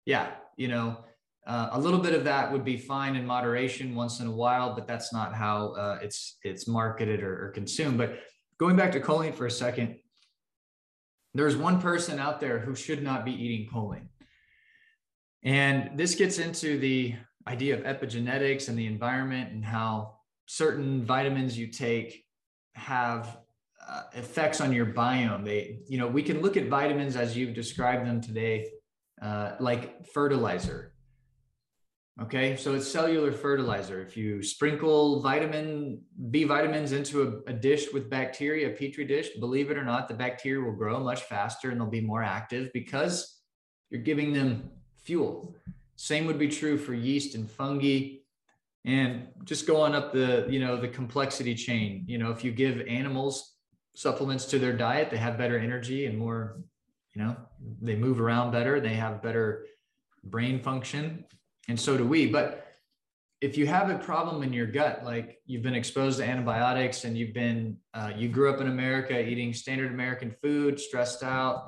a little bit of that would be fine in moderation once in a while, but that's not how it's marketed or consumed. But going back to choline for a second, there's one person out there who should not be eating choline. And this gets into the idea of epigenetics and the environment and how certain vitamins you take have effects on your biome. We can look at vitamins as you've described them today, like fertilizer. Okay, so it's cellular fertilizer. If you sprinkle vitamin B vitamins into a dish with bacteria, a petri dish, believe it or not, the bacteria will grow much faster and they'll be more active because you're giving them fuel. Same would be true for yeast and fungi. And just go on up the complexity chain. If you give animals supplements to their diet, they have better energy and more, they move around better, they have better brain function. And so do we. But if you have a problem in your gut, like you've been exposed to antibiotics and you grew up in America eating standard American food, stressed out,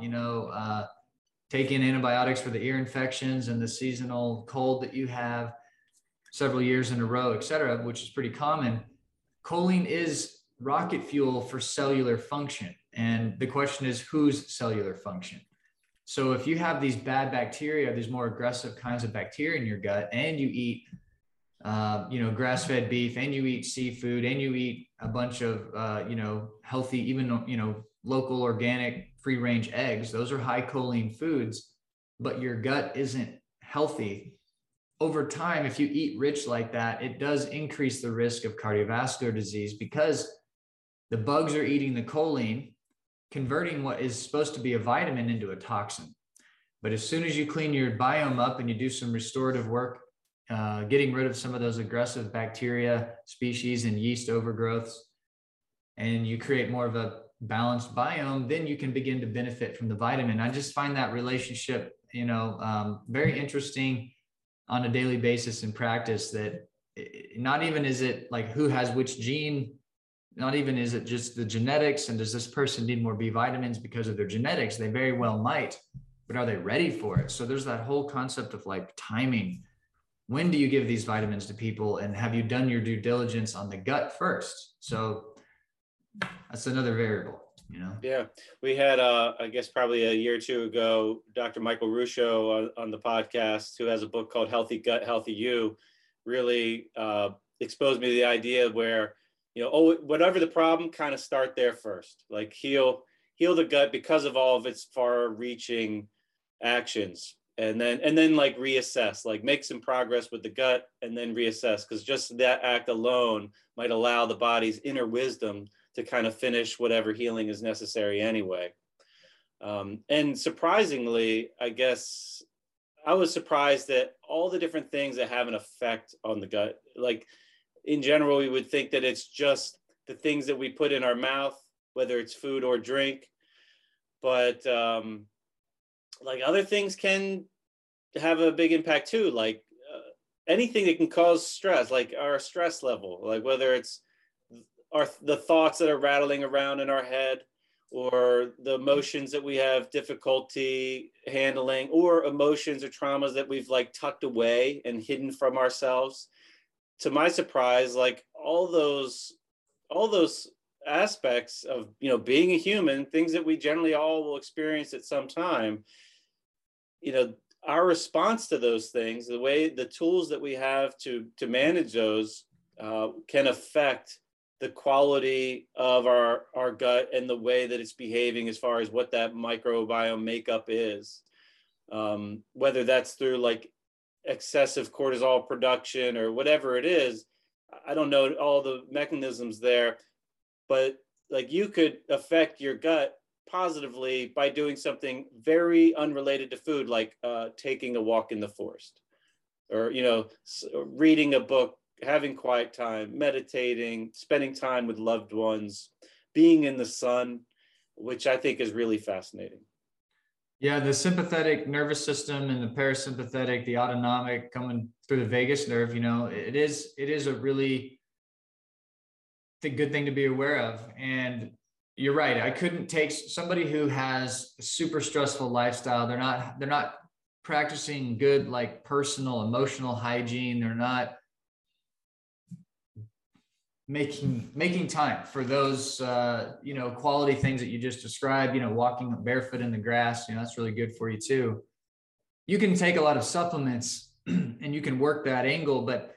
taking antibiotics for the ear infections and the seasonal cold that you have several years in a row, et cetera, which is pretty common. Choline is rocket fuel for cellular function. And the question is, whose cellular function? So if you have these bad bacteria, these more aggressive kinds of bacteria in your gut, and you eat, grass-fed beef, and you eat seafood, and you eat a bunch of, healthy, even, local, organic, free-range eggs, those are high choline foods, but your gut isn't healthy. Over time, if you eat rich like that, it does increase the risk of cardiovascular disease because the bugs are eating the choline, converting what is supposed to be a vitamin into a toxin. But as soon as you clean your biome up and you do some restorative work, getting rid of some of those aggressive bacteria species and yeast overgrowths, and you create more of a balanced biome, then you can begin to benefit from the vitamin. I just find that relationship, very interesting on a daily basis in practice, that not even is it like who has which gene, not even is it just the genetics and does this person need more B vitamins because of their genetics? They very well might, but are they ready for it? So there's that whole concept of like timing. When do you give these vitamins to people, and have you done your due diligence on the gut first? So that's another variable, Yeah, we had, I guess probably a year or two ago, Dr. Michael Ruscio on the podcast, who has a book called Healthy Gut, Healthy You, really exposed me to the idea where, whatever the problem, kind of start there first, like heal the gut because of all of its far-reaching actions. And then like reassess, like make some progress with the gut and then reassess, because just that act alone might allow the body's inner wisdom to kind of finish whatever healing is necessary anyway. And surprisingly, I guess I was surprised that all the different things that have an effect on the gut, like in general, we would think that it's just the things that we put in our mouth, whether it's food or drink, but like other things can have a big impact too, like anything that can cause stress, like our stress level, like whether it's the thoughts that are rattling around in our head, or the emotions that we have difficulty handling, or emotions or traumas that we've like tucked away and hidden from ourselves. To my surprise, like all those aspects of, you know, being a human, things that we generally all will experience at some time, you know, our response to those things, the tools that we have to manage those can affect the quality of our gut and the way that it's behaving as far as what that microbiome makeup is. Whether that's through like excessive cortisol production or whatever it is, I don't know all the mechanisms there, but like you could affect your gut positively by doing something very unrelated to food, like taking a walk in the forest, or, you know, reading a book, having quiet time, meditating, spending time with loved ones, being in the sun, which I think is really fascinating. Yeah, the sympathetic nervous system and the parasympathetic, the autonomic coming through the vagus nerve, you know, it is a really good thing to be aware of. And you're right. I couldn't take somebody who has a super stressful lifestyle. They're not practicing good, like personal, emotional hygiene. They're not making time for those, you know, quality things that you just described, you know, walking barefoot in the grass, you know, that's really good for you too. You can take a lot of supplements and you can work that angle, but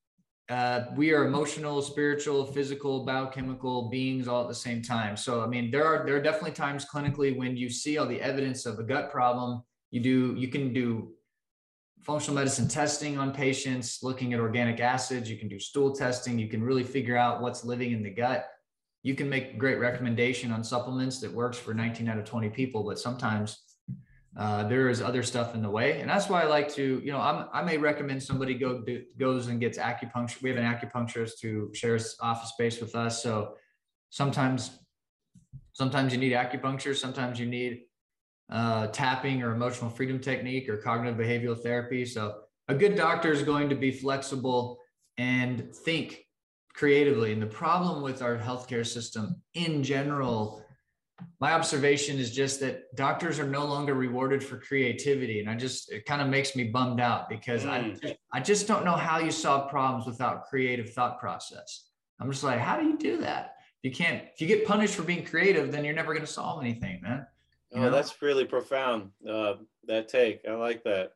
we are emotional, spiritual, physical, biochemical beings all at the same time. So, I mean, there are definitely times clinically when you see all the evidence of a gut problem, you can do functional medicine testing on patients, looking at organic acids. You can do stool testing. You can really figure out what's living in the gut. You can make a great recommendation on supplements that works for 19 out of 20 people, but sometimes there is other stuff in the way. And that's why I like to, you know, I may recommend somebody goes and gets acupuncture. We have an acupuncturist who shares office space with us. So sometimes you need acupuncture. Sometimes you need tapping or emotional freedom technique or cognitive behavioral therapy. So a good doctor is going to be flexible and think creatively. And the problem with our healthcare system in general, my observation is just that doctors are no longer rewarded for creativity. And it kind of makes me bummed out because I just don't know how you solve problems without creative thought process. I'm just like, how do you do that? If you get punished for being creative, then you're never going to solve anything, man. Oh, that's really profound. That take. I like that.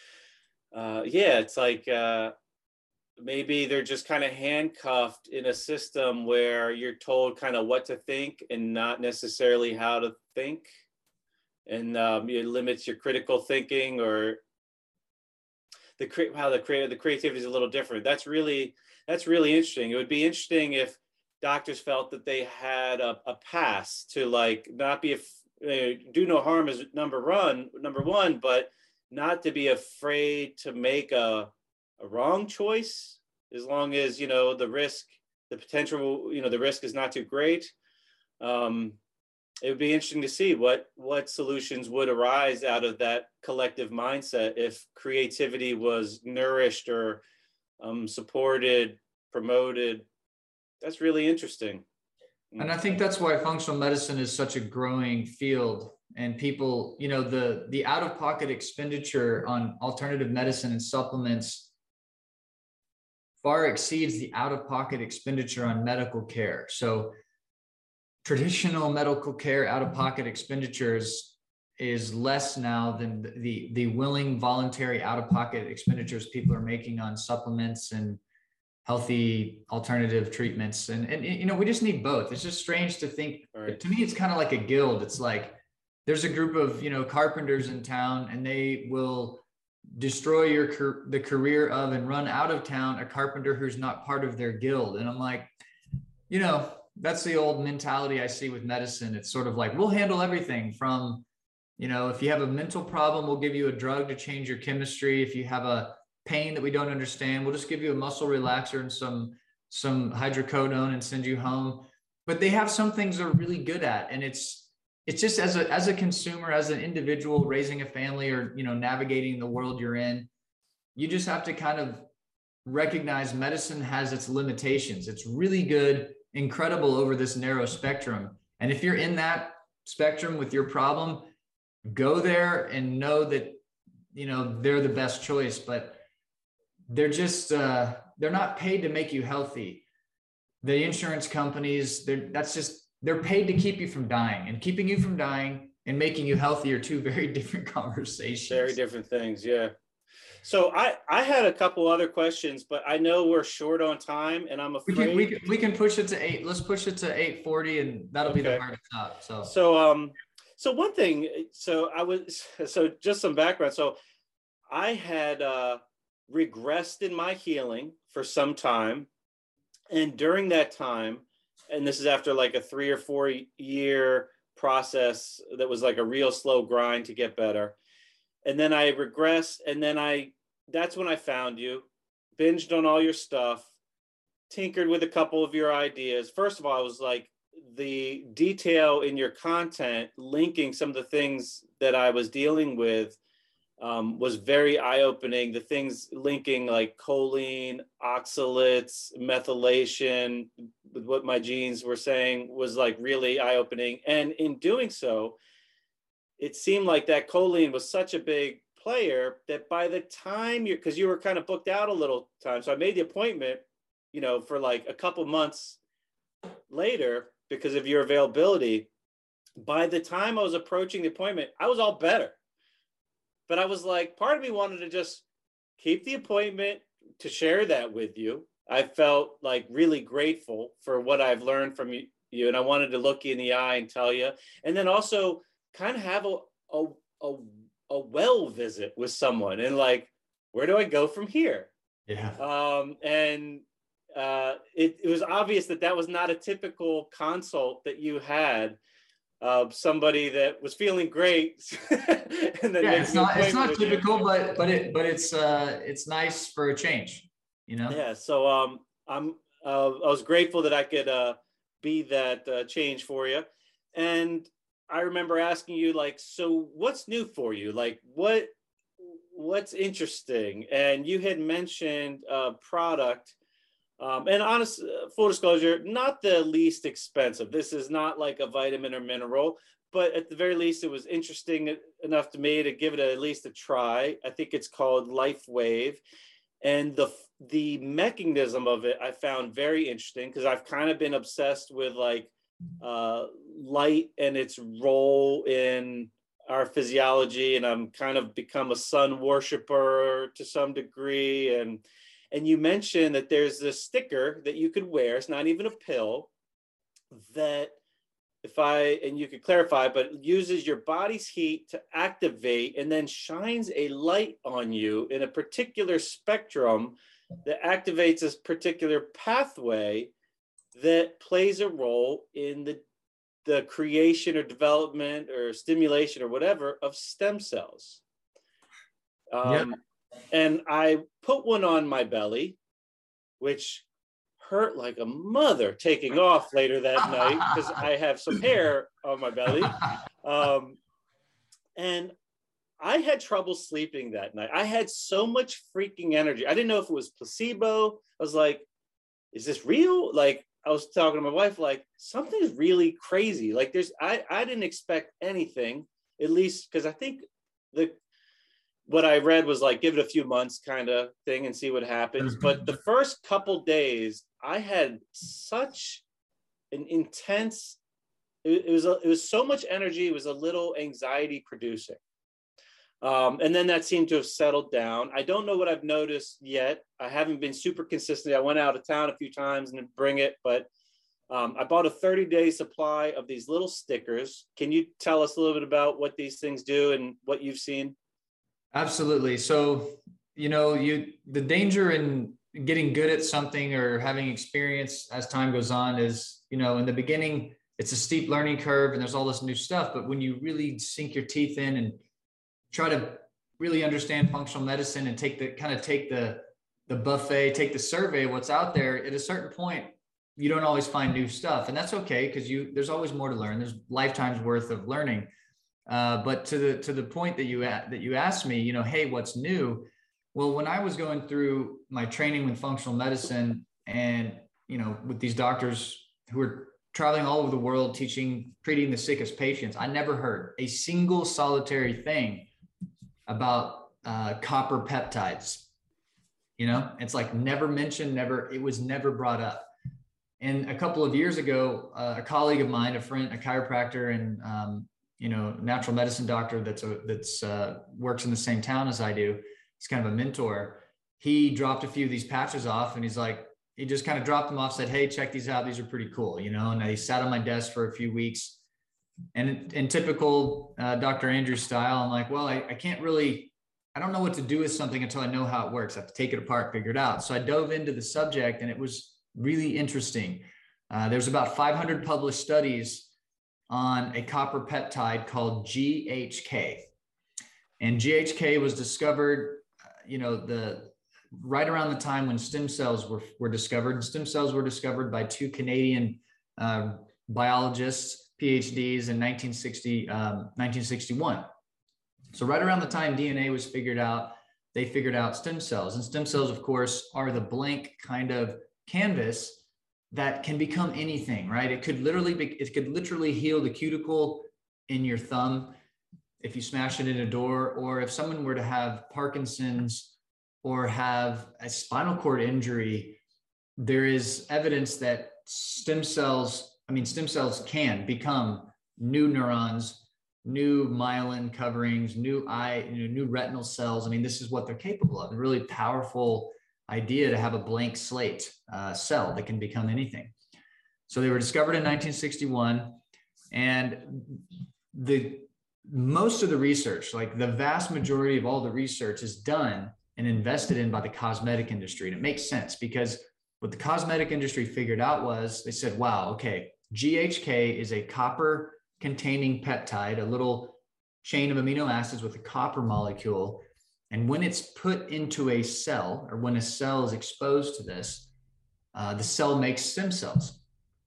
Yeah, it's like maybe they're just kind of handcuffed in a system where you're told kind of what to think and not necessarily how to think. And it limits your critical thinking, or the creativity is a little different. That's really interesting. It would be interesting if doctors felt that they had a pass to like not be do no harm is number one, but not to be afraid to make a wrong choice, as long as, you know, the risk is not too great. It would be interesting to see what solutions would arise out of that collective mindset if creativity was nourished or supported, promoted. That's really interesting. And I think that's why functional medicine is such a growing field, and people, you know, the out-of-pocket expenditure on alternative medicine and supplements far exceeds the out-of-pocket expenditure on medical care. So traditional medical care out-of-pocket expenditures is less now than the willing voluntary out-of-pocket expenditures people are making on supplements and healthy alternative treatments. And you know, we just need both. It's just strange to think, right. To me, it's kind of like a guild. It's like, there's a group of, you know, carpenters in town, and they will destroy the career of and run out of town a carpenter who's not part of their guild. And I'm like, you know, that's the old mentality I see with medicine. It's sort of like, we'll handle everything from, you know, if you have a mental problem, we'll give you a drug to change your chemistry. If you have a pain that we don't understand, we'll just give you a muscle relaxer and some hydrocodone and send you home. But they have some things they're really good at. And it's just as a consumer, as an individual raising a family, or, you know, navigating the world you're in, you just have to kind of recognize medicine has its limitations. It's really good, incredible over this narrow spectrum. And if you're in that spectrum with your problem, go there and know that, you know, they're the best choice, but they're just, they're not paid to make you healthy. The insurance companies, they're paid to keep you from dying, and keeping you from dying and making you healthy are two very different conversations. Very different things. Yeah. So I had a couple other questions, but I know we're short on time, and I'm afraid we can push it to 8. Let's push it to 8:40, and that'll be the hard stop. So one thing, so just some background. So I had regressed in my healing for some time. And during that time, and this is after like a 3 or 4 year process that was like a real slow grind to get better. And then I regressed, and then that's when I found you, binged on all your stuff, tinkered with a couple of your ideas. First of all, I was like, the detail in your content, linking some of the things that I was dealing with, was very eye-opening. The things linking like choline, oxalates, methylation, with what my genes were saying was like really eye-opening. And in doing so, it seemed like that choline was such a big player that by the time because you were kind of booked out a little time. So I made the appointment, you know, for like a couple months later because of your availability. By the time I was approaching the appointment, I was all better. But I was like, part of me wanted to just keep the appointment to share that with you. I felt like really grateful for what I've learned from you. And I wanted to look you in the eye and tell you. And then also kind of have a well visit with someone and like, where do I go from here? Yeah. It was obvious that was not a typical consult that you had. Somebody that was feeling great. And then it's not typical, but it's nice for a change, you know? Yeah. So I was grateful that I could be that change for you. And I remember asking you like, so what's new for you? Like what's interesting? And you had mentioned a product. And honest, full disclosure, not the least expensive. This is not like a vitamin or mineral, but at the very least, it was interesting enough to me to give it at least a try. I think it's called LifeWave. And the mechanism of it, I found very interesting because I've kind of been obsessed with like light and its role in our physiology. And I'm kind of become a sun worshiper to some degree. And you mentioned that there's this sticker that you could wear. It's not even a pill that and you could clarify, but it uses your body's heat to activate and then shines a light on you in a particular spectrum that activates this particular pathway that plays a role in the creation or development or stimulation or whatever of stem cells. And I put one on my belly, which hurt like a mother taking off later that night because I have some hair on my belly. And I had trouble sleeping that night. I had so much freaking energy. I didn't know if it was placebo. I was like, is this real? Like, I was talking to my wife, like, something's really crazy. Like, I didn't expect anything, at least because I think what I read was like, give it a few months kind of thing and see what happens. But the first couple days, I had such an intense, it was so much energy. It was a little anxiety producing. And then that seemed to have settled down. I don't know what I've noticed yet. I haven't been super consistent. I went out of town a few times and didn't bring it, but I bought a 30-day supply of these little stickers. Can you tell us a little bit about what these things do and what you've seen? Absolutely. So, you know, the danger in getting good at something or having experience as time goes on is, you know, in the beginning, it's a steep learning curve and there's all this new stuff. But when you really sink your teeth in and try to really understand functional medicine and take the buffet, take the survey of what's out there, at a certain point, you don't always find new stuff. And that's okay, because there's always more to learn. There's lifetimes worth of learning. But to the point that you asked me, you know, hey, what's new? Well, when I was going through my training with functional medicine and, with these doctors who were traveling all over the world, treating the sickest patients, I never heard a single solitary thing about copper peptides. It's like never mentioned, it was never brought up. And a couple of years ago, a colleague of mine, a friend, a chiropractor and, natural medicine doctor that's works in the same town as I do. He's kind of a mentor. He dropped a few of these patches off and he just kind of dropped them off, said, "Hey, check these out. These are pretty cool." And he sat on my desk for a few weeks. And in typical Dr. Andrews style, I'm like, well, I don't know what to do with something until I know how it works. I have to take it apart, figure it out. So I dove into the subject and it was really interesting. There's about 500 published studies on a copper peptide called GHK. And GHK was discovered, right around the time when stem cells were discovered. Stem cells were discovered by two Canadian biologists, PhDs in 1961. So right around the time DNA was figured out, they figured out stem cells. And stem cells, of course, are the blank kind of canvas that can become anything, right? It could literally heal the cuticle in your thumb if you smash it in a door, or if someone were to have Parkinson's or have a spinal cord injury, there is evidence that stem cells can become new neurons, new myelin coverings, new retinal cells. This is what they're capable of. A really powerful idea to have a blank slate cell that can become anything. So they were discovered in 1961, and most of the research, like the vast majority of all the research, is done and invested in by the cosmetic industry. And it makes sense because what the cosmetic industry figured out was they said, wow, okay, GHK is a copper containing peptide, a little chain of amino acids with a copper molecule. And when it's put into a cell, or when a cell is exposed to this, the cell makes stem cells.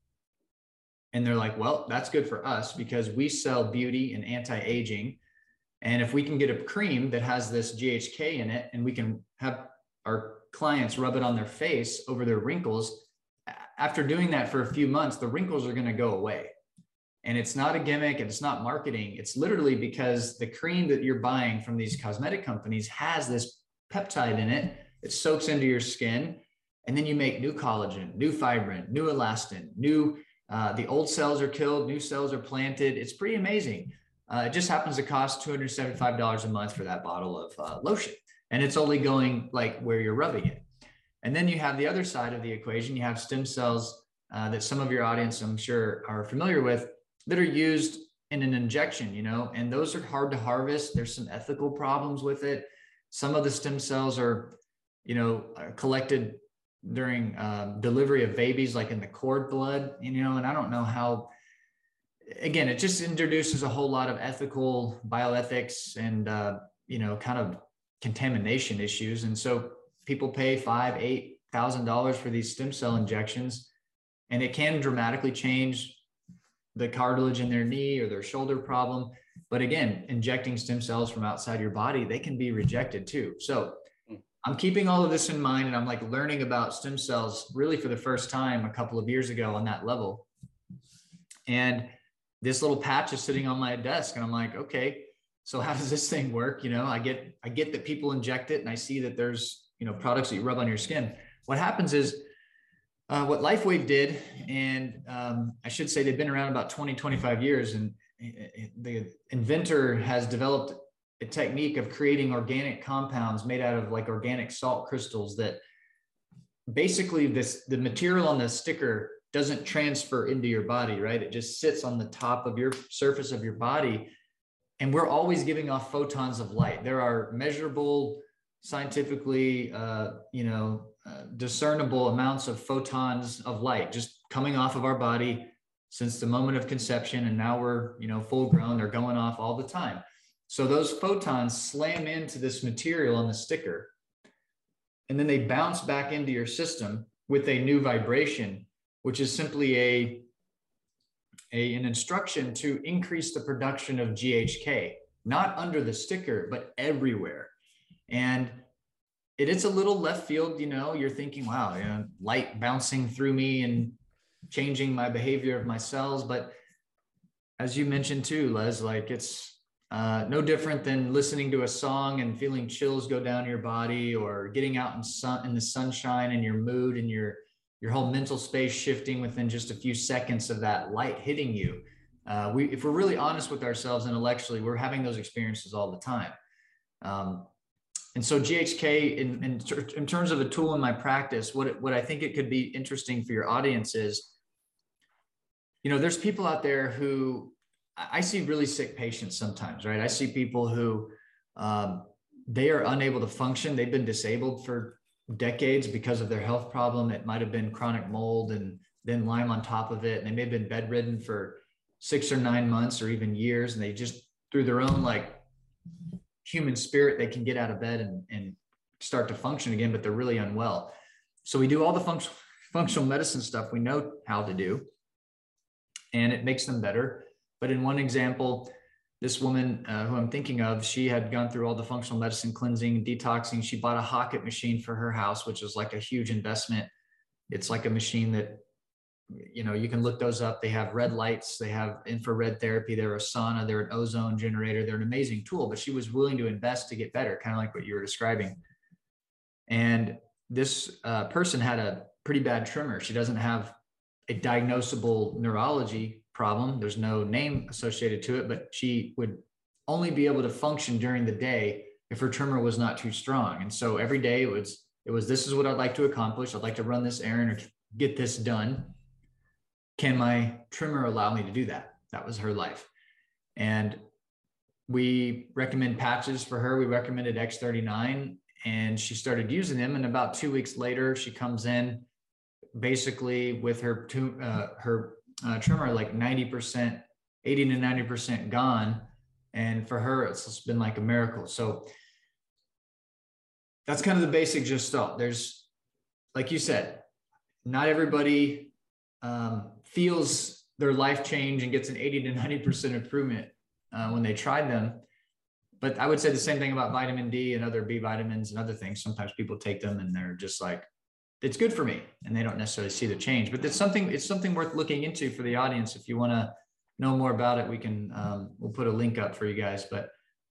And they're like, well, that's good for us because we sell beauty and anti-aging. And if we can get a cream that has this GHK in it and we can have our clients rub it on their face over their wrinkles, after doing that for a few months, the wrinkles are going to go away. And it's not a gimmick and it's not marketing. It's literally because the cream that you're buying from these cosmetic companies has this peptide in it. It soaks into your skin. And then you make new collagen, new fibrin, new elastin, the old cells are killed, new cells are planted. It's pretty amazing. It just happens to cost $275 a month for that bottle of lotion. And it's only going like where you're rubbing it. And then you have the other side of the equation. You have stem cells that some of your audience, I'm sure, are familiar with, that are used in an injection, and those are hard to harvest. There's some ethical problems with it. Some of the stem cells are, collected during delivery of babies, like in the cord blood, and I don't know how, again, it just introduces a whole lot of ethical bioethics and, kind of contamination issues. And so people pay $5,000, $8,000 for these stem cell injections, and it can dramatically change the cartilage in their knee or their shoulder problem. But again, injecting stem cells from outside your body, they can be rejected too. So I'm keeping all of this in mind, and I'm like learning about stem cells really for the first time a couple of years ago on that level. And this little patch is sitting on my desk, and I'm like, okay, so how does this thing work? I get that people inject it, and I see that there's, products that you rub on your skin. What happens is what LifeWave did, and I should say they've been around about 20, 25 years, and the inventor has developed a technique of creating organic compounds made out of like organic salt crystals that basically the material on the sticker doesn't transfer into your body, right? It just sits on the top of your surface of your body. And we're always giving off photons of light. There are measurable, scientifically, discernible amounts of photons of light just coming off of our body since the moment of conception. And now we're, full grown, they're going off all the time. So those photons slam into this material on the sticker, and then they bounce back into your system with a new vibration, which is simply an instruction to increase the production of GHK, not under the sticker, but everywhere. And it's a little left field, you're thinking, wow, light bouncing through me and changing my behavior of my cells. But as you mentioned too, Les, like it's no different than listening to a song and feeling chills go down your body, or getting out in the sunshine and your mood and your whole mental space shifting within just a few seconds of that light hitting you. If we're really honest with ourselves intellectually, we're having those experiences all the time. And so GHK, in terms of a tool in my practice, what I think it could be interesting for your audience is, there's people out there who, I see really sick patients sometimes, right? I see people who they are unable to function. They've been disabled for decades because of their health problem. It might have been chronic mold and then Lyme on top of it. And they may have been bedridden for 6 or 9 months or even years. And they just, through their own human spirit, they can get out of bed and start to function again, but they're really unwell. So we do all the functional medicine stuff we know how to do, and it makes them better. But in one example, this woman who I'm thinking of, she had gone through all the functional medicine cleansing and detoxing. She bought a Hocket machine for her house, which is like a huge investment. It's like a machine that, you can look those up. They have red lights, they have infrared therapy, they're a sauna, they're an ozone generator. They're an amazing tool, but she was willing to invest to get better, kind of like what you were describing. And this person had a pretty bad tremor. She doesn't have a diagnosable neurology problem. There's no name associated to it, but she would only be able to function during the day if her tremor was not too strong. And so every day it was, this is what I'd like to accomplish. I'd like to run this errand or get this done. Can my tremor allow me to do that? That was her life. And we recommend patches for her. We recommended X39, and she started using them. And about 2 weeks later, she comes in basically with her tremor like 90%, 80 to 90% gone. And for her, it's been like a miracle. So that's kind of the basic gestalt. There's, like you said, not everybody feels their life change and gets an 80 to 90% improvement when they tried them. But I would say the same thing about vitamin D and other B vitamins and other things. Sometimes people take them and they're just like, it's good for me, and they don't necessarily see the change. But it's something worth looking into for the audience. If you want to know more about it, we can we'll put a link up for you guys. But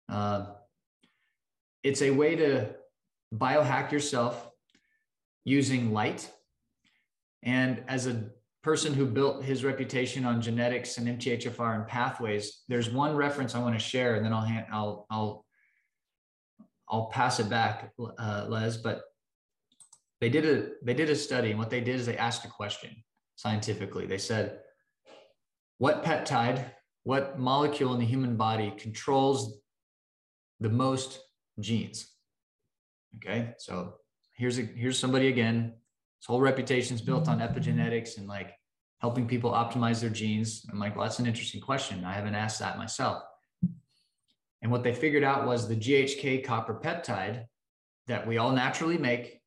it's a way to biohack yourself using light. And as a person who built his reputation on genetics and MTHFR and pathways, there's one reference I want to share, and then I'll pass it back, Les. But they did a study, and what they did is they asked a question scientifically. They said, what peptide, what molecule in the human body controls the most genes? Okay, so here's somebody again. His whole reputation is built on epigenetics and like helping people optimize their genes. I'm like, well, that's an interesting question. I haven't asked that myself. And what they figured out was the GHK copper peptide that we all naturally make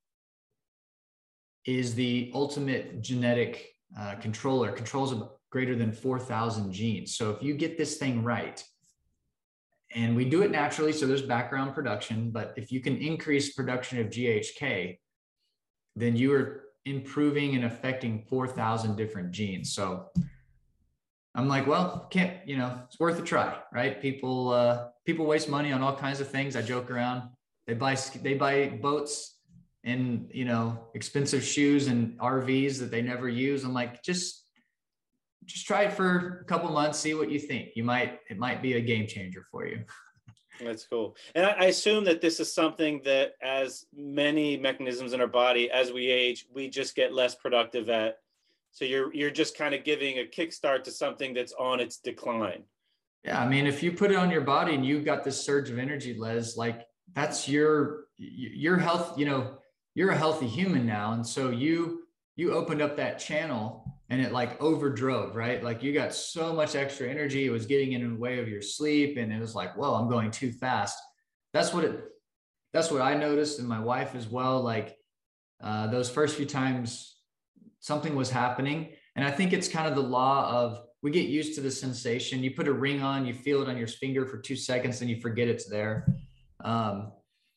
is the ultimate genetic controller, controls greater than 4,000 genes. So if you get this thing right, and we do it naturally, so there's background production, but if you can increase production of GHK, then you are improving and affecting 4,000 different genes. So I'm like, well, it's worth a try, right? People waste money on all kinds of things. I joke around. They buy boats and, expensive shoes and RVs that they never use. I'm like, just try it for a couple months, see what you think. It might be a game changer for you. That's cool. And I assume that this is something that, as many mechanisms in our body, as we age, we just get less productive at. So you're just kind of giving a kickstart to something that's on its decline. Yeah. I mean, if you put it on your body and you've got this surge of energy, Les, like that's your health, you're a healthy human now. And so you opened up that channel and it like overdrove, right? Like you got so much extra energy. It was getting in the way of your sleep. And it was like, whoa, I'm going too fast. That's what I noticed, and my wife as well. Like those first few times something was happening. And I think it's kind of the law of, we get used to the sensation. You put a ring on, you feel it on your finger for 2 seconds, then you forget it's there.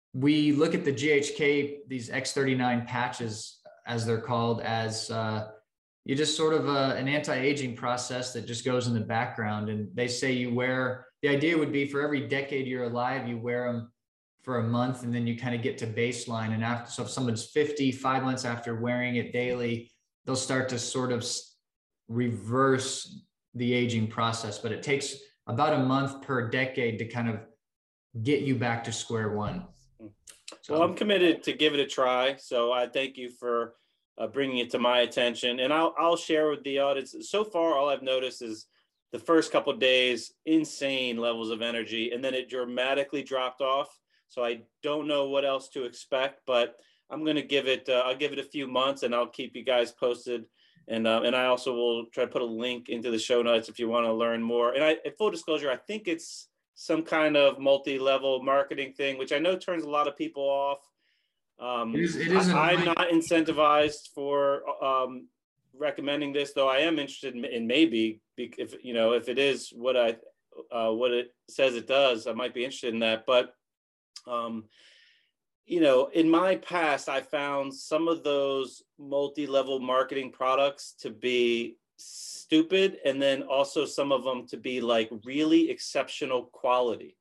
we look at the GHK, these X39 patches, as they're called, as you just sort of an anti-aging process that just goes in the background. And they say the idea would be for every decade you're alive, you wear them for a month, and then you kind of get to baseline. And after, so if someone's 50, 5 months after wearing it daily, they'll start to sort of reverse the aging process. But it takes about a month per decade to kind of get you back to square one. So, well, I'm committed to give it a try. So I thank you for bringing it to my attention, and I'll share with the audience. So far, all I've noticed is the first couple of days, insane levels of energy, and then it dramatically dropped off. So I don't know what else to expect, but I'm going to give it. I'll give it a few months, and I'll keep you guys posted. And I also will try to put a link into the show notes if you want to learn more. And full disclosure, I think it's some kind of multi-level marketing thing, which I know turns a lot of people off. I'm not incentivized for recommending this, though I am interested in maybe, if it is what it says it does, I might be interested in that. But in my past, I found some of those multi-level marketing products to be stupid, and then also some of them to be like really exceptional quality.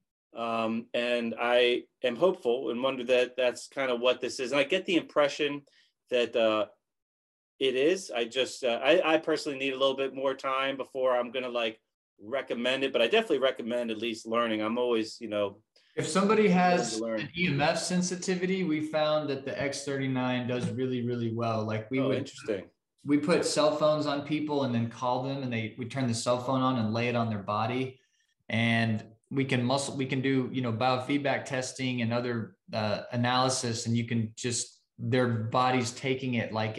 And I am hopeful and wonder that that's kind of what this is. And I get the impression that it is. I personally need a little bit more time before I'm going to recommend it, but I definitely recommend at least learning. I'm always, if somebody has an EMF sensitivity, we found that the X39 does really, really well. Interesting. We put cell phones on people and then call them, and we turn the cell phone on and lay it on their body, and we can do, biofeedback testing and other analysis, and you can their body's taking it like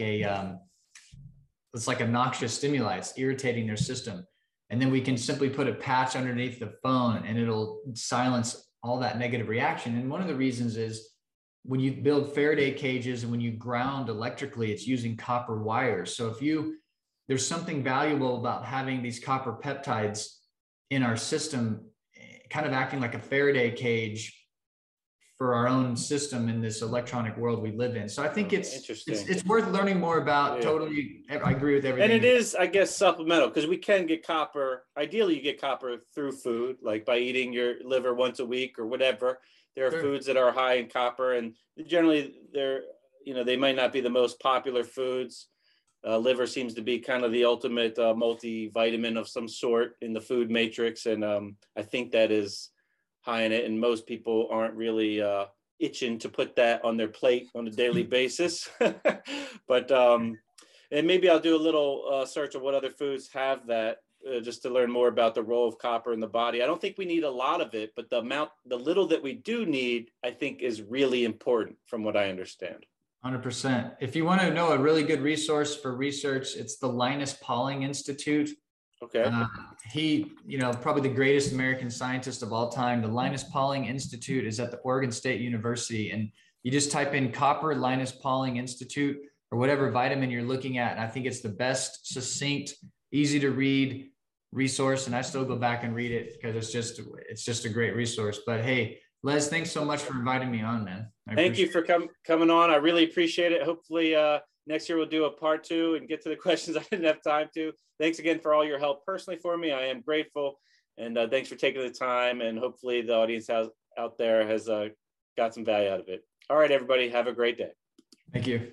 it's like a noxious stimuli. It's irritating their system. And then we can simply put a patch underneath the phone, and it'll silence all that negative reaction. And one of the reasons is when you build Faraday cages and when you ground electrically, it's using copper wires. So there's something valuable about having these copper peptides in our system, kind of acting like a Faraday cage for our own system in this electronic world we live in. So I think it's worth learning more about. Yeah. Totally. I agree with everything. And it is, I guess, supplemental, because we can get copper. Ideally, you get copper through food, like by eating your liver once a week or whatever. There are foods that are high in copper, and generally they might not be the most popular foods. Liver seems to be kind of the ultimate multivitamin of some sort in the food matrix. And I think that is high in it. And most people aren't really itching to put that on their plate on a daily basis. But and maybe I'll do a little search of what other foods have that, just to learn more about the role of copper in the body. I don't think we need a lot of it, but the little that we do need, I think, is really important from what I understand. 100%. If you want to know a really good resource for research, it's the Linus Pauling Institute. Okay. He, probably the greatest American scientist of all time. The Linus Pauling Institute is at the Oregon State University, and you just type in copper Linus Pauling Institute or whatever vitamin you're looking at. And I think it's the best, succinct, easy to read resource. And I still go back and read it because it's just a great resource. But hey, Les, thanks so much for inviting me on, man. Thank you for coming on. I really appreciate it. Hopefully next year we'll do a part 2 and get to the questions I didn't have time to. Thanks again for all your help personally for me. I am grateful. And thanks for taking the time. And hopefully the audience out there has got some value out of it. All right, everybody, have a great day. Thank you.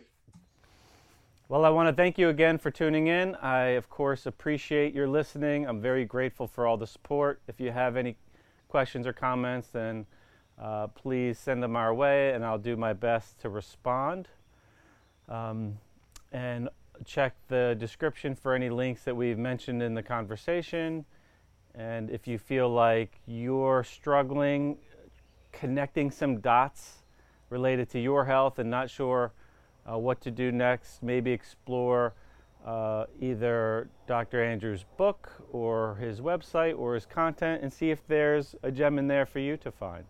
Well, I want to thank you again for tuning in. I, of course, appreciate your listening. I'm very grateful for all the support. If you have any questions or comments, then please send them our way, and I'll do my best to respond. And check the description for any links that we've mentioned in the conversation. And if you feel like you're struggling connecting some dots related to your health and not sure what to do next, maybe explore either Dr. Andrews' book or his website or his content and see if there's a gem in there for you to find.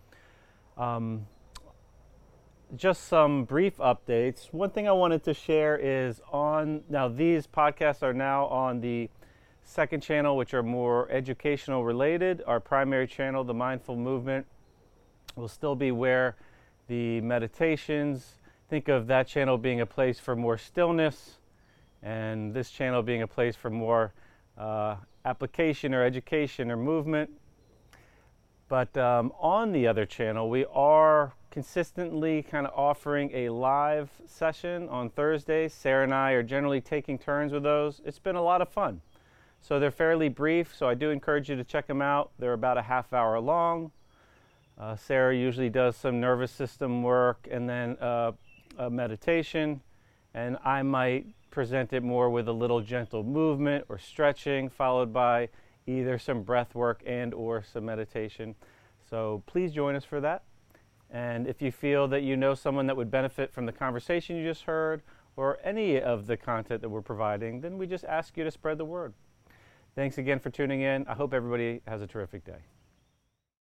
Just some brief updates. One thing I wanted to share is now these podcasts are now on the second channel, which are more educational related. Our primary channel, The Mindful Movement, will still be where the meditations, think of that channel being a place for more stillness, and this channel being a place for more application or education or movement. But on the other channel, we are consistently kind of offering a live session on Thursdays. Sarah and I are generally taking turns with those. It's been a lot of fun. So they're fairly brief, so I do encourage you to check them out. They're about a half hour long. Sarah usually does some nervous system work and then a meditation, and I might present it more with a little gentle movement or stretching, followed by either some breath work and or some meditation. So please join us for that. And if you feel that you know someone that would benefit from the conversation you just heard or any of the content that we're providing, then we just ask you to spread the word. Thanks again for tuning in. I hope everybody has a terrific day.